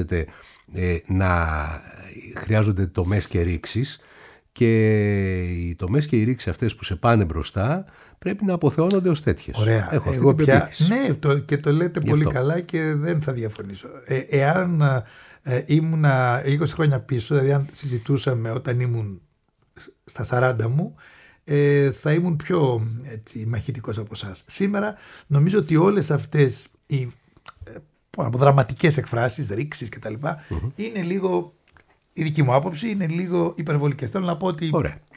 χρειάζονται τομές και ρήξεις, και οι τομές και οι ρήξεις αυτές που σε πάνε μπροστά πρέπει να αποθεώνονται ως τέτοιες. Ωραία. Εγώ πια, ναι, και το λέτε πολύ καλά και δεν θα διαφωνήσω. Εάν ήμουνα 20 χρόνια πίσω, δηλαδή αν συζητούσαμε όταν ήμουν στα 40 μου, θα ήμουν πιο μαχητικός από εσάς. Σήμερα νομίζω ότι όλες αυτές οι δραματικές εκφράσεις, ρήξεις κτλ. Είναι λίγο, η δική μου άποψη είναι λίγο υπερβολικές. Θέλω να πω ότι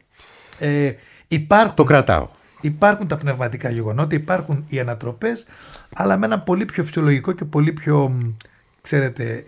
υπάρχουν, το κρατάω. Υπάρχουν τα πνευματικά γεγονότα, υπάρχουν οι ανατροπές, αλλά με ένα πολύ πιο φυσιολογικό και πολύ πιο, ξέρετε,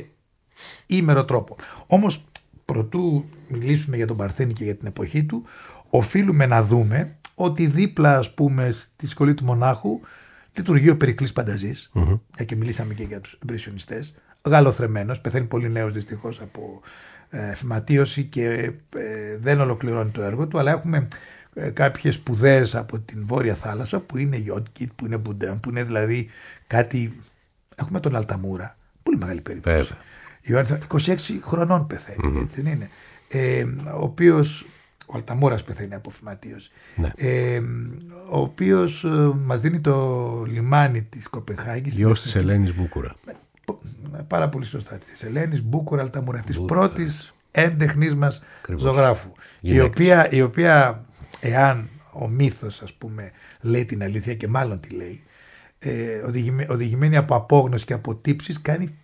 ήμερο τρόπο. Όμως, προτού μιλήσουμε για τον Παρθένη και για την εποχή του, οφείλουμε να δούμε ότι δίπλα, ας πούμε, στη σχολή του μονάχου λειτουργεί ο Περικλής Πανταζής, και μιλήσαμε και για τους εμπρεσιονιστές, γαλλοθρεμμένος, πεθαίνει πολύ νέος δυστυχώς από φυματίωση και δεν ολοκληρώνει το έργο του, αλλά έχουμε κάποιες σπουδές από την Βόρεια Θάλασσα που είναι Γιότκιτ, που είναι Μπουντέν, που είναι δηλαδή κάτι. Έχουμε τον Αλταμούρα, πολύ μεγάλη περίπτωση. 26 χρονών πεθαίνει, έτσι δεν είναι. Ο οποίος, ο Αλταμούρας πεθαίνει από φυματίωση, ο οποίος μας δίνει το λιμάνι της Κοπενχάγης. Γιος της Ελένης Μπούκουρα. Πάρα πολύ σωστά. Της Ελένης Μπούκουρα Αλταμούρα, της πρώτης έντεχνής μας ζωγράφου. Η οποία, εάν ο μύθος, ας πούμε, λέει την αλήθεια, και μάλλον τη λέει, οδηγημένη από απόγνωση και από τύψεις, κάνει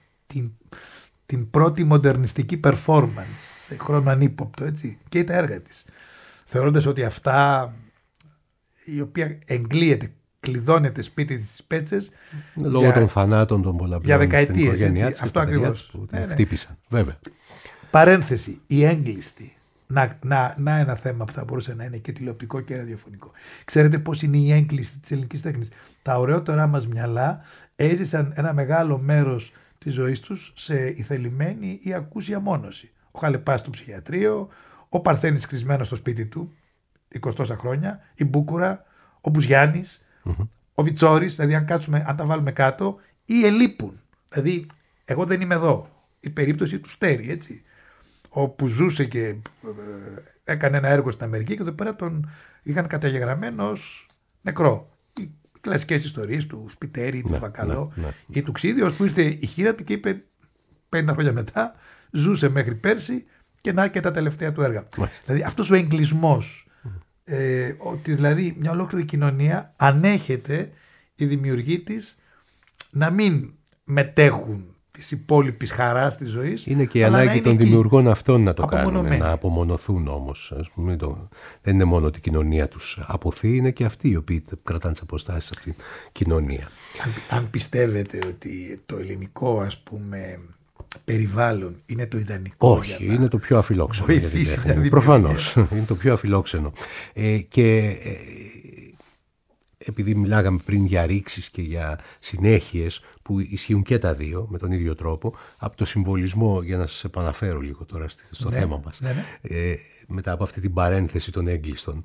την πρώτη μοντερνιστική performance σε χρόνο ανύποπτο, έτσι, και τα έργα της. Θεωρώντας ότι αυτά, η οποία εγκλείεται, κλειδώνεται σπίτι της στις Πέτσες λόγω των θανάτων των πολλαπλών για δεκαετίες, στην οικογένειά της, αυτό ακριβώς που την χτύπησαν, βέβαια. Παρένθεση, η έγκλειστη. Να ένα θέμα που θα μπορούσε να είναι και τηλεοπτικό και ραδιοφωνικό. Ξέρετε πώς είναι η έγκλειστη της ελληνικής τέχνης? Τα ωραιότερά μας μυαλά έζησαν ένα μεγάλο μέρος της ζωής τους σε ηθελημένη ή ακούσια μόνωση. Ο Χαλεπάς στο ψυχιατρίο, ο Παρθένης κλεισμένος στο σπίτι του 20 χρόνια, η Μπούκουρα, ο Μπουζιάννης, ο Βιτσόρης, δηλαδή αν τα βάλουμε κάτω, ή ελείπουν. Δηλαδή, εγώ δεν είμαι εδώ. Η περίπτωση του Στέρι, έτσι, όπου ζούσε και έκανε ένα έργο στην Αμερική και εδώ πέρα τον είχαν καταγεγραμμένο ως νεκρό. Οι κλασικές ιστορίες του Σπιτέρι, του Βακαλό ή του Ξίδιος, που ήρθε η χείρα του και είπε 50 χρόνια μετά, ζούσε μέχρι πέρσι και να και τα τελευταία του έργα. Δηλαδή αυτός ο εγκλισμός, ότι δηλαδή μια ολόκληρη κοινωνία ανέχεται η δημιουργή της να μην μετέχουν της υπόλοιπης χαράς της ζωής. Είναι και η ανάγκη των δημιουργών αυτών να το κάνουν, να απομονωθούν όμως. Δεν είναι μόνο ότι η κοινωνία τους αποθεί, είναι και αυτοί οι οποίοι κρατάνε τις αποστάσεις από την κοινωνία. Αν πιστεύετε ότι το ελληνικό, ας πούμε, περιβάλλον είναι το ιδανικό. Όχι, είναι το πιο αφιλόξενο για την τέχνη. Προφανώς, είναι το πιο αφιλόξενο. Και επειδή μιλάγαμε πριν για ρήξεις και για συνέχειες που ισχύουν και τα δύο με τον ίδιο τρόπο, από το συμβολισμό, για να σας επαναφέρω λίγο τώρα στο θέμα μας, μετά από αυτή την παρένθεση των έγκλειστων,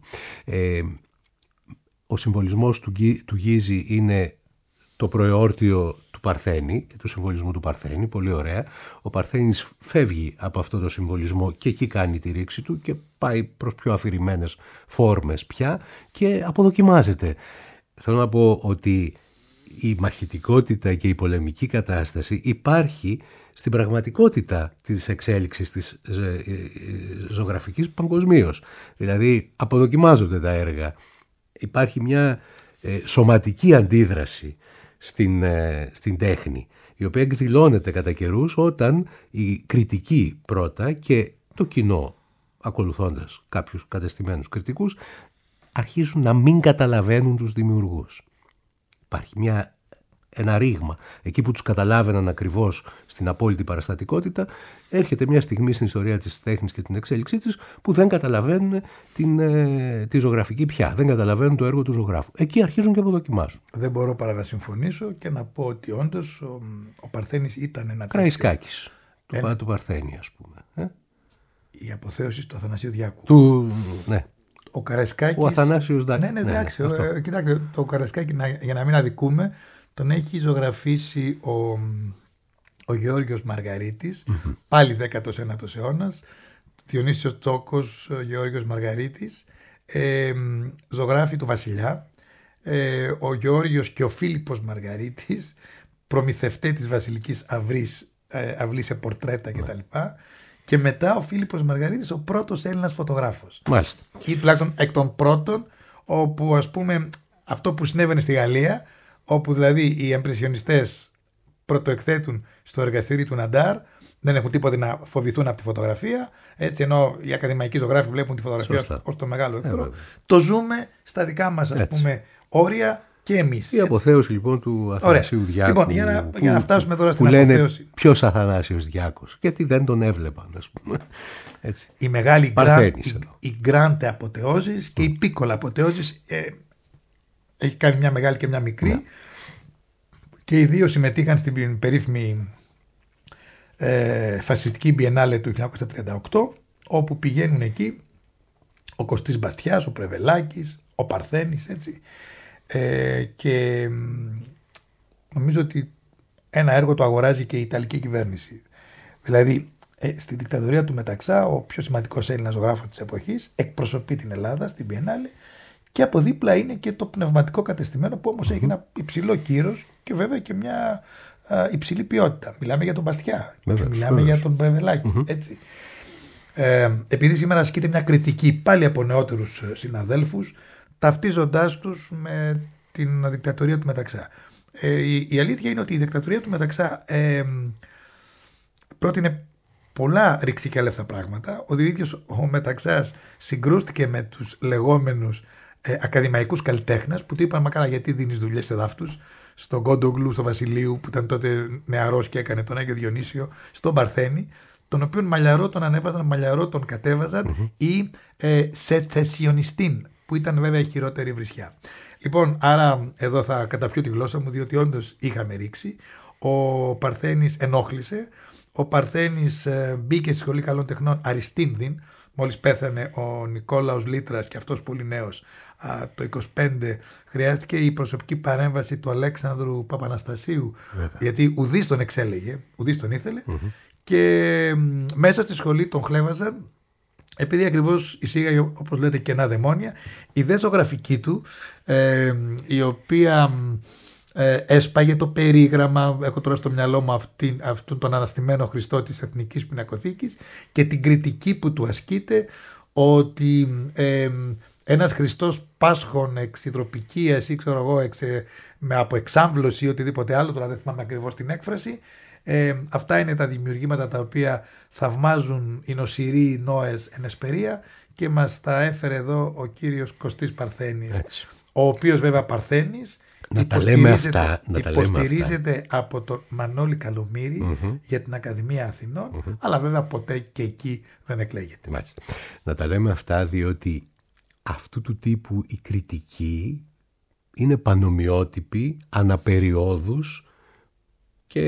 ο συμβολισμός του Γκίζη είναι το προεόρτιο του Παρθένη και του συμβολισμού του Παρθένη, πολύ ωραία. Ο Παρθένης φεύγει από αυτό το συμβολισμό και εκεί κάνει τη ρήξη του και πάει προς πιο αφηρημένες φόρμες πια και αποδοκιμάζεται. Θέλω να πω ότι η μαχητικότητα και η πολεμική κατάσταση υπάρχει στην πραγματικότητα της εξέλιξης της ζωγραφικής παγκοσμίως. Δηλαδή αποδοκιμάζονται τα έργα. Υπάρχει μια σωματική αντίδραση στην τέχνη, η οποία εκδηλώνεται κατά καιρούς όταν η κριτική πρώτα και το κοινό, ακολουθώντας κάποιους κατεστημένους κριτικούς, αρχίζουν να μην καταλαβαίνουν τους δημιουργούς. Υπάρχει ένα ρήγμα. Εκεί που τους καταλάβαιναν ακριβώς στην απόλυτη παραστατικότητα, έρχεται μια στιγμή στην ιστορία της τέχνης και την εξέλιξή της που δεν καταλαβαίνουν τη ζωγραφική πια. Δεν καταλαβαίνουν το έργο του ζωγράφου. Εκεί αρχίζουν και αποδοκιμάζουν. Δεν μπορώ παρά να συμφωνήσω και να πω ότι όντως ο Παρθένης ήταν ένα Κραϊσκάκης. Του Παρθένη, ας πούμε. Η αποθέωση του Αθανασίου Διάκου. Ναι. Ο Καραϊσκάκης. Ο Αθανάσιος Διάκου. Ναι, εντάξει. Κοιτάξτε, το Καραϊσκάκη, για να μην αδικούμε, τον έχει ζωγραφίσει ο Γεώργιος Μαργαρίτης, πάλι 19ος αιώνας, Διονύσιος Τσόκος, ο Γεώργιος Μαργαρίτης, ζωγράφη του Βασιλιά, ο Γεώργιος και ο Φίλιππος Μαργαρίτης, προμηθευτέ της Βασιλικής αυλή σε πορτρέτα κτλ. Και μετά ο Φίλιππος Μαργαρίτης, ο πρώτος Έλληνας φωτογράφος. Μάλιστα. Ή τουλάχιστον εκ των πρώτων, όπου ας πούμε αυτό που συνέβαινε στη Γαλλία, όπου δηλαδή οι εμπρεσιονιστές πρωτοεκθέτουν στο εργαστήρι του Ναντάρ, δεν έχουν τίποτα να φοβηθούν από τη φωτογραφία, έτσι, ενώ οι ακαδημαϊκοί ζωγράφοι βλέπουν τη φωτογραφία ως το μεγάλο εχθρό. Το ζούμε στα δικά μας, ας πούμε, όρια και εμείς. Η αποθέωση λοιπόν του Αθανασίου Διάκου. Λοιπόν, για να φτάσουμε τώρα στην αποθέωση. Λένε ποιος Αθανάσιος Διάκος, γιατί δεν τον έβλεπαν, ας πούμε. Έτσι. Η μεγάλη η grande αποθεώσεις και η πίκολα αποθεώσεις. Έχει κάνει μια μεγάλη και μια μικρή. Ναι. Και οι δύο συμμετείχαν στην περίφημη φασιστική Μπιενάλε του 1938, όπου πηγαίνουν εκεί ο Κωστής Μπαστιάς, ο Πρεβελάκης, ο Παρθένης, έτσι. Και νομίζω ότι ένα έργο το αγοράζει και η Ιταλική κυβέρνηση. Δηλαδή, στη δικτατορία του Μεταξά, ο πιο σημαντικός Έλληνας ζωγράφος της εποχής εκπροσωπεί την Ελλάδα στην Μπιενάλε. Και από δίπλα είναι και το πνευματικό κατεστημένο, που όμως έχει ένα υψηλό κύρος και βέβαια και μια υψηλή ποιότητα. Μιλάμε για τον Μπαστιά, μιλάμε για τον Πρεβελάκη. Έτσι. Επειδή σήμερα ασκείται μια κριτική πάλι από νεότερους συναδέλφους, ταυτίζοντάς τους με την δικτατορία του Μεταξά. Η αλήθεια είναι ότι η δικτατορία του Μεταξά πρότεινε πολλά ρηξικέλευτα πράγματα. Ο ίδιος ο Μεταξάς συγκρούστηκε με τους λεγόμενους ακαδημαϊκούς καλλιτέχνες που του είπαν: μα καλά, γιατί δίνεις δουλειές σε δάφτους? Στον Κόντογλου, στο Βασιλείου, που ήταν τότε νεαρός και έκανε τον Άγιο Διονύσιο, στον Παρθένη, τον οποίον μαλλιαρό τον ανέβαζαν, μαλλιαρό τον κατέβαζαν, ή σετσεσιονιστήν, που ήταν βέβαια η χειρότερη βρισιά. Λοιπόν, άρα εδώ θα καταπιώ τη γλώσσα μου, διότι όντως είχαμε ρίξει. Ο Παρθένης ενόχλησε. Ο Παρθένης μπήκε στη Σχολή Καλών Τεχνών Αριστίμδην. Μόλις πέθανε ο Νικόλαος Λίτρας, και αυτός πολύ νέος, το 25, χρειάστηκε η προσωπική παρέμβαση του Αλέξανδρου Παπαναστασίου, γιατί ουδής τον εξέλεγε, ουδής τον ήθελε, και μέσα στη σχολή τον χλέβαζαν, επειδή ακριβώς εισήγαγε, όπως λέτε, κενά δαιμόνια. Η δε ζωγραφική του, η οποία έσπαγε το περίγραμμα, έχω τώρα στο μυαλό μου αυτόν τον αναστημένο Χριστό της Εθνικής Πινακοθήκης, και την κριτική που του ασκείται, ότι ένας Χριστός Πάσχων εξ υδροπικίας ή ξέρω εγώ από εξάμβλωση ή οτιδήποτε άλλο, τώρα δεν θυμάμαι ακριβώς την έκφραση. Αυτά είναι τα δημιουργήματα τα οποία θαυμάζουν οι νοσηροί Νόες εν Εσπερία και μας τα έφερε εδώ ο κύριος Κωστής Παρθένης. Έτσι. Ο οποίος βέβαια Παρθένης υποστηρίζεται από τον Μανώλη Καλομήρη για την Ακαδημία Αθηνών, αλλά βέβαια ποτέ και εκεί δεν εκλέγεται. Μάλιστα. Να τα λέμε αυτά διότι αυτού του τύπου η κριτική είναι πανομοιότυπη αναπεριόδους και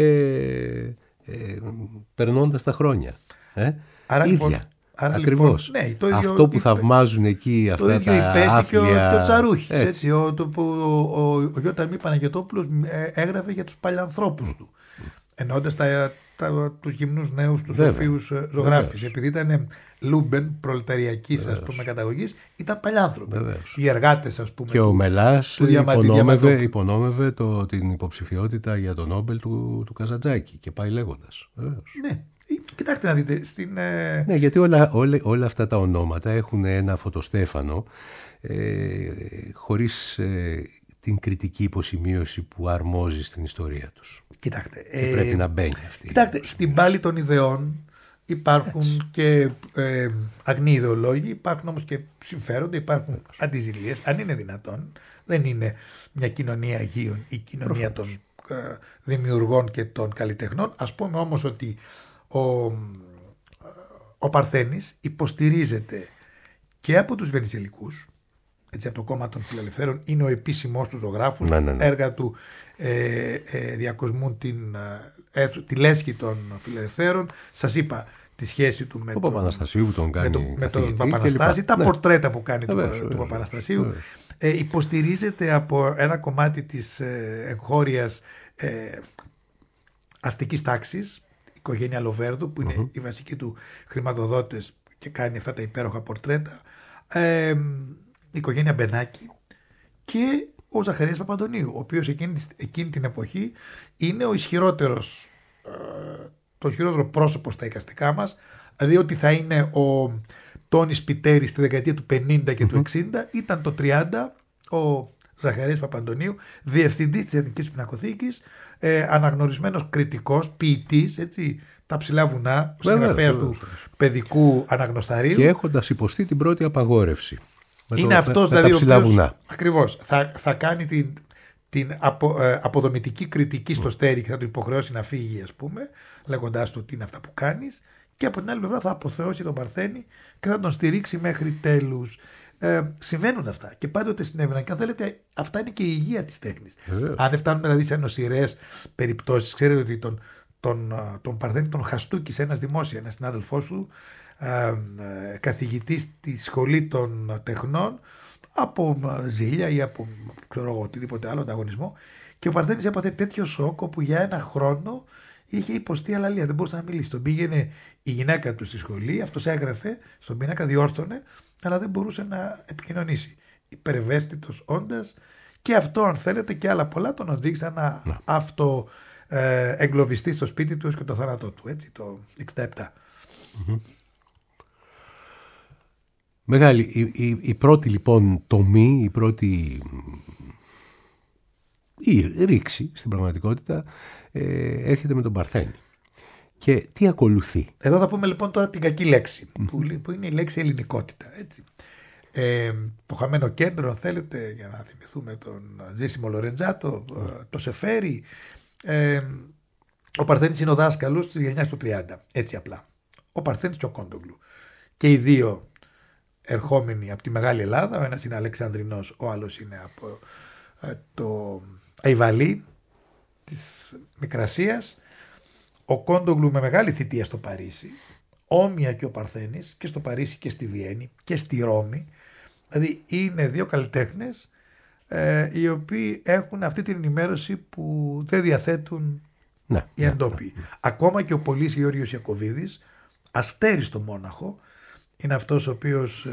περνώντας τα χρόνια. Άρα, ίδια. Λοιπόν, ακριβώς. Ναι, το ίδιο, αυτό που θαυμάζουν εκεί αυτά τα άθλια. Το ίδιο υπέστη και ο Τσαρούχης. Έτσι, ο Γιώτα Παναγιωτόπουλος έγραφε για τους παλιανθρώπους του. Εννοώντας τους γυμνούς νέους, τους οφείους ζωγράφους. Επειδή ήταν Λούμπεν, προλεταριακής καταγωγής, ήταν παλιάνθρωποι. Οι εργάτες, ας πούμε. Και ο Μελάς υπονόμευε την υποψηφιότητα για τον Νόμπελ του Καζαντζάκη και πάει λέγοντας. Ναι. Κοιτάξτε να δείτε. Ναι, γιατί όλα αυτά τα ονόματα έχουν ένα φωτοστέφανο χωρίς την κριτική υποσημείωση που αρμόζει στην ιστορία τους. Κοιτάξτε. Και πρέπει να μπαίνει αυτή. Κοιτάξτε, στην πάλη των ιδεών υπάρχουν και αγνοί ιδεολόγοι, υπάρχουν όμως και συμφέροντα, υπάρχουν αντιζηλίες. Αν είναι δυνατόν, δεν είναι μια κοινωνία αγίων η κοινωνία των δημιουργών και των καλλιτεχνών. Ας πούμε όμως ότι ο Παρθένης υποστηρίζεται και από τους Βενιζελικούς, έτσι, από το κόμμα των Φιλελευθέρων, είναι ο επίσημος του ζωγράφους. Έργα του διακοσμούν τη λέσχη των Φιλελευθέρων. Σας είπα τη σχέση του με τον Παπαναστασίου που τον κάνει με τον Παπαναστάση, τα πορτρέτα που κάνει του Παπαναστασίου. Υποστηρίζεται από ένα κομμάτι της εγχώριας αστικής τάξης, η οικογένεια Λοβέρδου, που είναι οι βασικοί του χρηματοδότες και κάνει αυτά τα υπέροχα πορτρέτα, η οικογένεια Μπενάκη και ο Ζαχαρίας Παπαντονίου, ο οποίος εκείνη την εποχή είναι ο ισχυρότερος, το ισχυρότερο πρόσωπο στα εικαστικά μας, δηλαδή ότι θα είναι ο Τόνης Πιτέρης στη δεκαετία του 50 και του 60, ήταν το 30 ο Ζαχαρίας Παπαντονίου, διευθυντής της Εθνικής Πινακοθήκης, αναγνωρισμένος κριτικός, ποιητής, έτσι, τα ψηλά βουνά, ο συγγραφέας του παιδικού αναγνωσταρίου. Και έχοντας υποστεί την πρώτη απαγόρευση. Είναι αυτός δηλαδή ο οποίος ακριβώς θα κάνει την αποδομητική κριτική στο στέρι και θα του υποχρεώσει να φύγει, ας πούμε, λέγοντάς του τι είναι αυτά που κάνεις, και από την άλλη πλευρά θα αποθεώσει τον Παρθένη και θα τον στηρίξει μέχρι τέλους. Συμβαίνουν αυτά και πάντοτε συνέβαιναν, και αν θέλετε αυτά είναι και η υγεία της τέχνης. Αν δεν φτάνουμε δηλαδή σε νοσηρές περιπτώσεις, ξέρετε ότι τον Παρθένη τον χαστούκησε ένας δημόσια, ένας συνάδελφός του, καθηγητής στη Σχολή των Τεχνών, από ζήλια ή από οτιδήποτε άλλο ανταγωνισμό, και ο Παρθένης έπαθε τέτοιο σοκ όπου για ένα χρόνο είχε υποστεί αλαλία, δεν μπορούσε να μιλήσει. Τον πήγαινε η γυναίκα του στη σχολή, αυτός έγραφε στον πίνακα, διόρθωνε, αλλά δεν μπορούσε να επικοινωνήσει. Υπερευαίσθητος όντας, και αυτό, αν θέλετε, και άλλα πολλά τον οδήγησαν να εγκλωβιστεί στο σπίτι του και το θάνατό του, έτσι, το 67. Μεγάλη, η πρώτη λοιπόν τομή, η πρώτη ρήξη στην πραγματικότητα έρχεται με τον Παρθένη. Και τι ακολουθεί? Εδώ θα πούμε λοιπόν τώρα την κακή λέξη, που είναι η λέξη ελληνικότητα, έτσι. Το χαμένο κέντρο, αν θέλετε, για να θυμηθούμε τον Ζήσιμο Λορεντζάτο, το Σεφέρι. Ο Παρθένης είναι ο δάσκαλος της γενιάς του 30, έτσι απλά. Ο Παρθένης και ο Κόντογλου. Και οι δύο ερχόμενοι από τη Μεγάλη Ελλάδα, ο ένας είναι Αλεξανδρινός, ο άλλος είναι από το Αϊβαλί της Μικρασίας. Ο Κόντογλου με μεγάλη θητεία στο Παρίσι, όμοια και ο Παρθένης, και στο Παρίσι και στη Βιέννη και στη Ρώμη. Δηλαδή είναι δύο καλλιτέχνες οι οποίοι έχουν αυτή την ενημέρωση που δεν διαθέτουν οι εντόπιοι. Ακόμα και ο Πολύς Γεώργιος Ιακωβίδης, αστέριστο μόναχο, είναι αυτός ο οποίος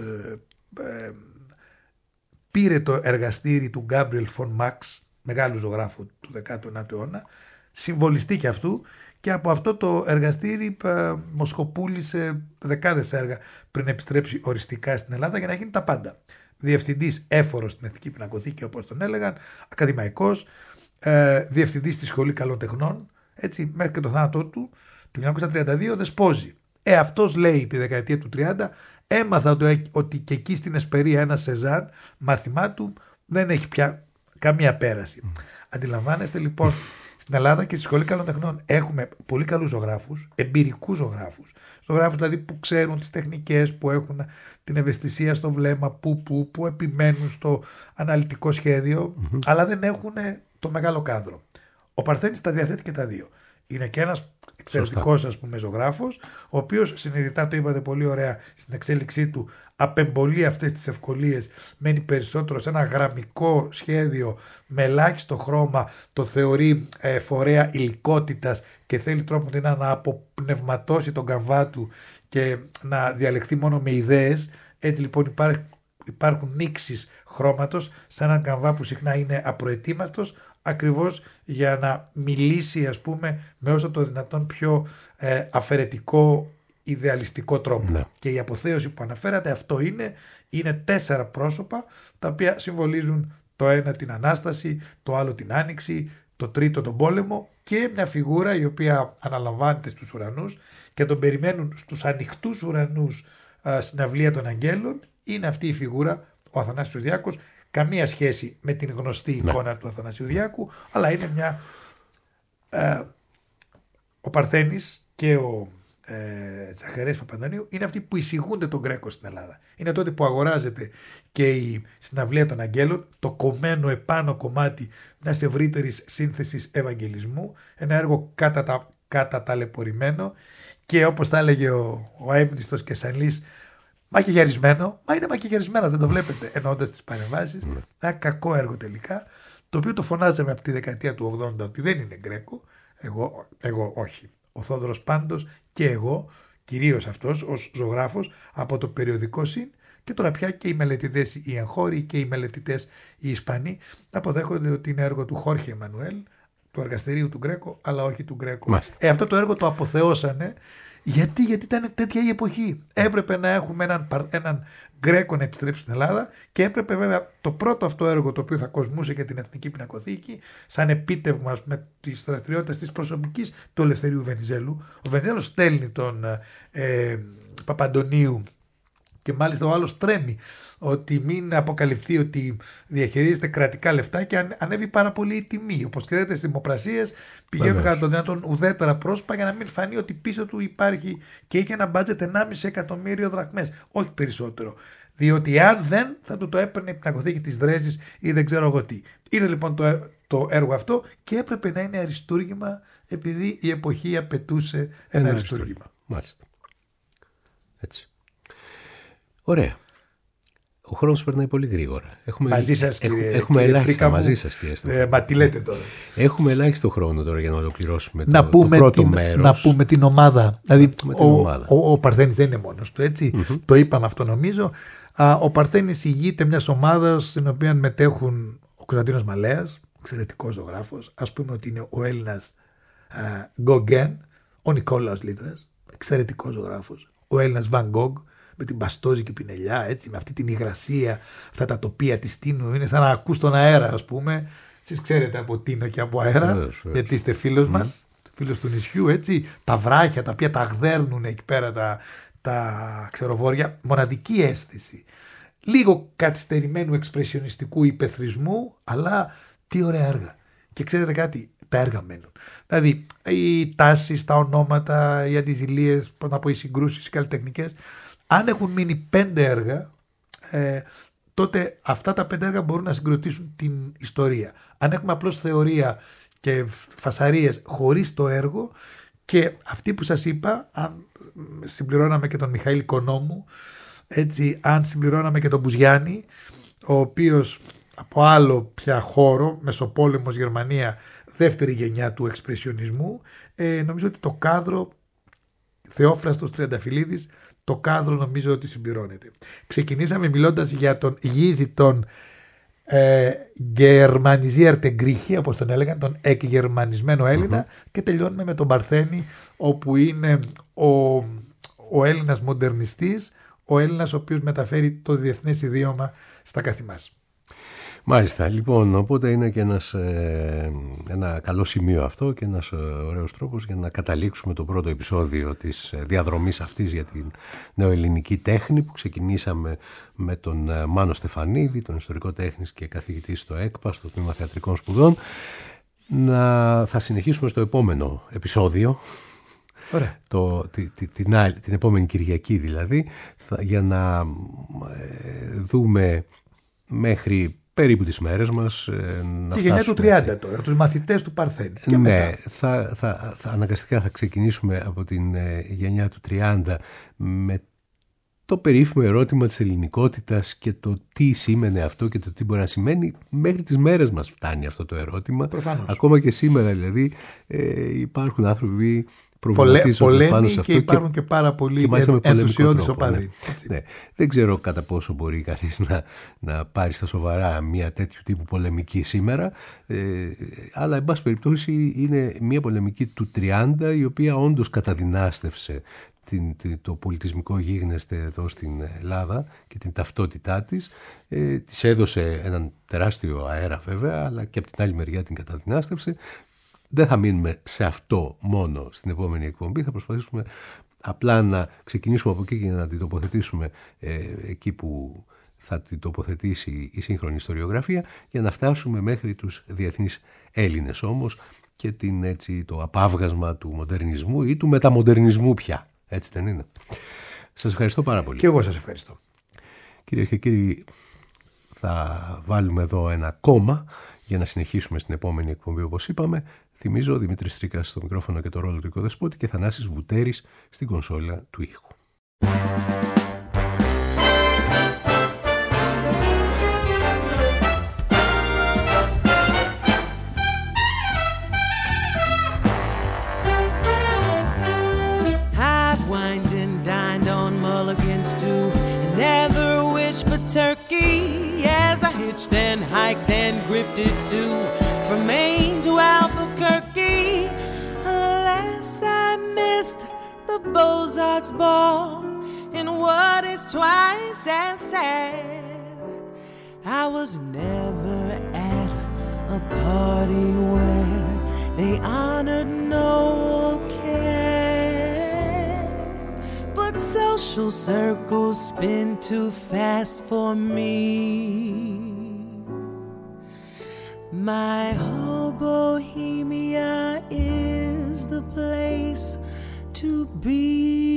πήρε το εργαστήρι του Γκάμπριελ Φον Μαξ, μεγάλου ζωγράφου του 19ου αιώνα, συμβολιστή και αυτού, και από αυτό το εργαστήρι μοσχοπούλησε δεκάδες έργα πριν επιστρέψει οριστικά στην Ελλάδα για να γίνει τα πάντα. διευθυντής έφορος στην Εθνική Πινακοθήκη, όπως τον έλεγαν, ακαδημαϊκός, διευθυντής στη Σχολή Καλών Τεχνών, έτσι, μέχρι και το θάνατό του, το 1932, δεσπόζει. Αυτός λέει τη δεκαετία του 30, έμαθα ότι και εκεί στην Εσπερία ένα Σεζάν, μάθημά του, δεν έχει πια καμία πέραση. Αντιλαμβάνεστε λοιπόν, στην Ελλάδα και στη Σχολή Καλών Τεχνών έχουμε πολύ καλούς ζωγράφους, εμπειρικούς ζωγράφους. Ζωγράφους δηλαδή που ξέρουν τις τεχνικές, που έχουν την ευαισθησία στο βλέμμα, που επιμένουν στο αναλυτικό σχέδιο, αλλά δεν έχουν το μεγάλο κάδρο. Ο Παρθένης τα διαθέτει και τα δύο. Είναι και ένας εξαιρετικός, ας πούμε, ζωγράφος, ο οποίος συνειδητά, το είπατε πολύ ωραία στην εξέλιξή του, απεμπολεί αυτές τις ευκολίες, μένει περισσότερο σε ένα γραμμικό σχέδιο με ελάχιστο χρώμα, το θεωρεί φορέα υλικότητας και θέλει τρόπο να αποπνευματώσει τον καμβά του και να διαλεχθεί μόνο με ιδέες. Έτσι λοιπόν υπάρχουν νήξεις χρώματος σε έναν καμβά που συχνά είναι απροετοίμαστος, ακριβώς για να μιλήσει, ας πούμε, με όσο το δυνατόν πιο αφαιρετικό, ιδεαλιστικό τρόπο. Ναι. Και η αποθέωση που αναφέρατε, αυτό είναι 4 πρόσωπα, τα οποία συμβολίζουν το ένα την Ανάσταση, το άλλο την Άνοιξη, το τρίτο τον πόλεμο και μια φιγούρα η οποία αναλαμβάνεται στους ουρανούς και τον περιμένουν στους ανοιχτούς ουρανούς στην αυλία των Αγγέλων. Είναι αυτή η φιγούρα, ο Αθανάσιος Διάκος. Καμία σχέση με την γνωστή εικόνα του Αθανασίου Διάκου, αλλά είναι μια... ο Παρθένης και ο Ζαχαρέας Παπαντονίου είναι αυτοί που εισηγούνται τον Γκρέκο στην Ελλάδα. Είναι τότε που αγοράζεται και η συναυλία των Αγγέλων, το κομμένο επάνω κομμάτι μιας ευρύτερης σύνθεσης Ευαγγελισμού, ένα έργο καταταλαιπωρημένο και όπως τα έλεγε ο έμνηστος Κεσσαλής, μακιγιαρισμένο, μα είναι μακιγιαρισμένο, δεν το βλέπετε, εννοώντας τις παρεμβάσεις. Ένα κακό έργο τελικά, το οποίο το φωνάζαμε από τη δεκαετία του 80 ότι δεν είναι Γκρέκο. Εγώ όχι. Ο Θόδωρος πάντως και εγώ, κυρίως αυτός ως ζωγράφος από το περιοδικό ΣΥΝ, και τώρα πια και οι μελετητές οι εγχώροι και οι μελετητές οι Ισπανοί αποδέχονται ότι είναι έργο του Χόρχε Εμμανουέλ, του εργαστηρίου του Γκρέκο, αλλά όχι του Γκρέκο. Αυτό το έργο το αποθεώσανε. Γιατί ήταν τέτοια η εποχή. Έπρεπε να έχουμε έναν Γκρέκο να επιστρέψει στην Ελλάδα και έπρεπε βέβαια το πρώτο αυτό έργο, το οποίο θα κοσμούσε και την Εθνική Πινακοθήκη, σαν επίτευγμα με τις δραστηριότητες της προσωπικής του Ελευθερίου Βενιζέλου. Ο Βενιζέλος στέλνει τον Παπαντονίου και μάλιστα ο άλλος τρέμει ότι μην αποκαλυφθεί ότι διαχειρίζεται κρατικά λεφτά και ανέβει πάρα πολύ η τιμή. Όπως ξέρετε, στις δημοπρασίες πηγαίνουν κατά το δυνατόν ουδέτερα πρόσωπα για να μην φανεί ότι πίσω του υπάρχει και έχει ένα μπάτζετ 1,5 εκατομμύριο δραχμές. Όχι περισσότερο. Διότι αν δεν, θα του το έπαιρνε η Πινακοθήκη της Δρέσδης ή δεν ξέρω εγώ τι. Ήρθε λοιπόν το έργο αυτό και έπρεπε να είναι αριστούργημα, επειδή η εποχή απαιτούσε ένα αριστούργημα. Μάλιστα. Έτσι. Ωραία. Ο χρόνος περνάει πολύ γρήγορα. Μαζί σας, κύριε. Έχουμε ελάχιστα μαζί σας, κύριε. Μα τι λέτε τώρα. Έχουμε ελάχιστο χρόνο τώρα για να ολοκληρώσουμε το πρώτο μέρος. Να πούμε την ομάδα. Δηλαδή, ο Παρθένης δεν είναι μόνος του, έτσι. Το είπαμε αυτό νομίζω. Ο Παρθένης ηγείται μιας ομάδας στην οποία μετέχουν ο Κωνσταντίνος Μαλέας, εξαιρετικός ζωγράφος. Ας πούμε ότι είναι ο Έλληνας Γκογκέν, ο Νικόλαος Λίτρας, εξαιρετικός ζωγράφος. Ο Έλληνας Βαν Γκόγκ, με την Μπαστόζικη πινελιά, έτσι, με αυτή την υγρασία, αυτά τα τοπία της Τίνου, είναι σαν να ακούς τον αέρα, ας πούμε. Εσείς ξέρετε από Τίνο και από αέρα, γιατί είστε φίλος μας, φίλος του νησιού, έτσι. Τα βράχια τα οποία τα γδέρνουν εκεί πέρα τα ξεροβόρια, μοναδική αίσθηση. Λίγο καθυστερημένου εξπρεσιονιστικού υπεθρισμού, αλλά τι ωραία έργα. Και ξέρετε κάτι, τα έργα μένουν. Δηλαδή, οι τάσεις, τα ονόματα, οι αντιζηλίες, οι συγκρούσεις, οι καλλιτεχνικές. Αν έχουν μείνει 5 έργα, τότε αυτά τα 5 έργα μπορούν να συγκροτήσουν την ιστορία. Αν έχουμε απλώς θεωρία και φασαρίες χωρίς το έργο, και αυτοί που σας είπα, αν συμπληρώναμε και τον Μιχαήλ Οικονόμου, έτσι, αν συμπληρώναμε και τον Μπουζιάννη, ο οποίος από άλλο πια χώρο, Μεσοπόλεμος Γερμανία, δεύτερη γενιά του εξπρεσιονισμού, νομίζω ότι το κάδρο, Θεόφραστος Τριανταφυλλίδης, το κάδρο νομίζω ότι συμπληρώνεται. Ξεκινήσαμε μιλώντας για τον Γίζη, τον Γερμανιζίαρτε Γκρίχη, όπως τον έλεγαν, τον εκγερμανισμένο Έλληνα, και τελειώνουμε με τον Παρθένη, όπου είναι ο Έλληνας μοντερνιστής, ο Έλληνας ο οποίος μεταφέρει το διεθνές ιδίωμα στα καθημάς. Μάλιστα, λοιπόν, οπότε είναι και ένα καλό σημείο αυτό και ένας ωραίος τρόπος για να καταλήξουμε το πρώτο επεισόδιο της διαδρομής αυτής για την νεοελληνική τέχνη που ξεκινήσαμε με τον Μάνο Στεφανίδη, τον ιστορικό τέχνης και καθηγητή στο ΕΚΠΑ, στο Τμήμα Θεατρικών Σπουδών. Θα συνεχίσουμε στο επόμενο επεισόδιο. Ωραία. Την επόμενη Κυριακή δηλαδή, για να δούμε μέχρι περίπου τις μέρες μας. Τη γενιά του 30 τώρα, τους μαθητές του Παρθένη. Και ναι, θα αναγκαστικά θα ξεκινήσουμε από την γενιά του 30 με το περίφημο ερώτημα της ελληνικότητας και το τι σήμαινε αυτό και το τι μπορεί να σημαίνει. Μέχρι τις μέρες μας φτάνει αυτό το ερώτημα. Προφανώς. Ακόμα και σήμερα δηλαδή υπάρχουν άνθρωποι προβληματίζονται πάνω σε αυτό. Και υπάρχουν και πάρα πολλοί ενθουσιώδεις οπαδοί. Ναι. Δεν ξέρω κατά πόσο μπορεί κανείς να πάρει στα σοβαρά μια τέτοιου τύπου πολεμική σήμερα, αλλά εν πάση περιπτώσει είναι μια πολεμική του 30 η οποία όντως καταδυνάστευσε το πολιτισμικό γίγνεσθε εδώ στην Ελλάδα και την ταυτότητά της. Της έδωσε έναν τεράστιο αέρα βέβαια, αλλά και από την άλλη μεριά την καταδυνάστευσε. Δεν θα μείνουμε σε αυτό μόνο στην επόμενη εκπομπή, θα προσπαθήσουμε απλά να ξεκινήσουμε από εκεί και να την τοποθετήσουμε εκεί που θα την τοποθετήσει η σύγχρονη ιστοριογραφία, για να φτάσουμε μέχρι τους διεθνείς Έλληνες όμως και το απάβγασμα του μοντερνισμού ή του μεταμοντερνισμού πια. Έτσι δεν είναι? Σας ευχαριστώ πάρα πολύ. Και εγώ σας ευχαριστώ. Κυρίες και κύριοι, θα βάλουμε εδώ ένα κόμμα για να συνεχίσουμε στην επόμενη εκπομπή όπως είπαμε. Θυμίζω, Δημήτρης Τρίκας στο μικρόφωνο και το ρόλο του οικοδεσπότη και Θανάσης Βουτέρης στην κονσόλα του ήχου. I've wined and dined on mulligans too, and never wished for turkey. As I hitched and hiked and grifted too, from Maine to Albuquerque. Alas, I missed the Beaux-Arts ball, and what is twice as sad, I was never at a party where they honored Noel Cat. But social circles spin too fast for me. My whole Bohemia is the place to be.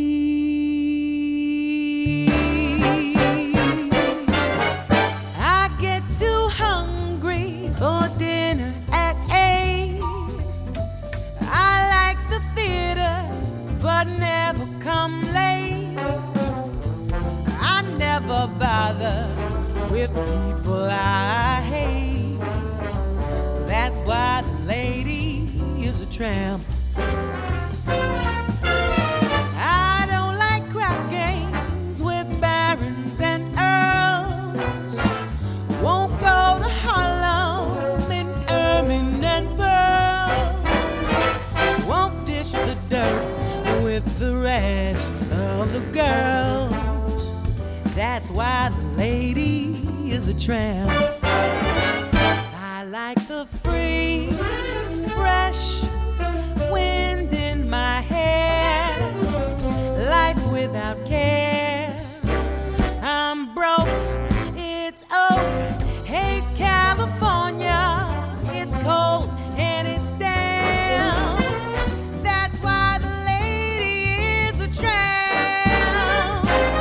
I get too hungry for dinner at 8. I like the theater, but never come late. I never bother with people I hate. That's why the lady is a tramp. I don't like crap games with barons and earls. Won't go to Harlem in ermine and pearls. Won't dish the dirt with the rest of the girls. That's why the lady is a tramp. I like the free, fresh wind in my hair, life without care. I'm broke, it's over. Hey California, it's cold and it's damp. That's why the lady is a tramp.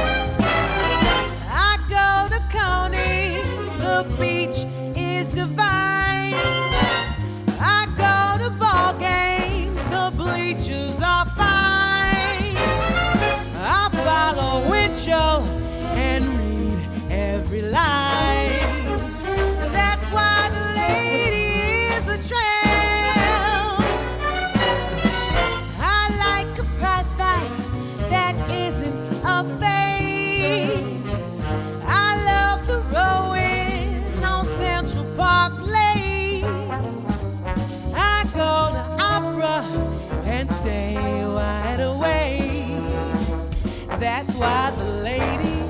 I go to Coney, the beach is divine. I go to ball games, the bleachers are fine. I follow Winchell and read every line. That's why the lady is a tramp. I like a prize fight that isn't a fake. I love the rowing on Central Park Lake. I go to opera and stay wide awake. That's why the lady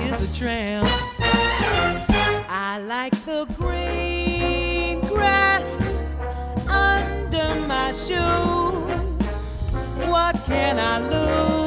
is a tramp. I like the green grass under my shoes. What can I lose?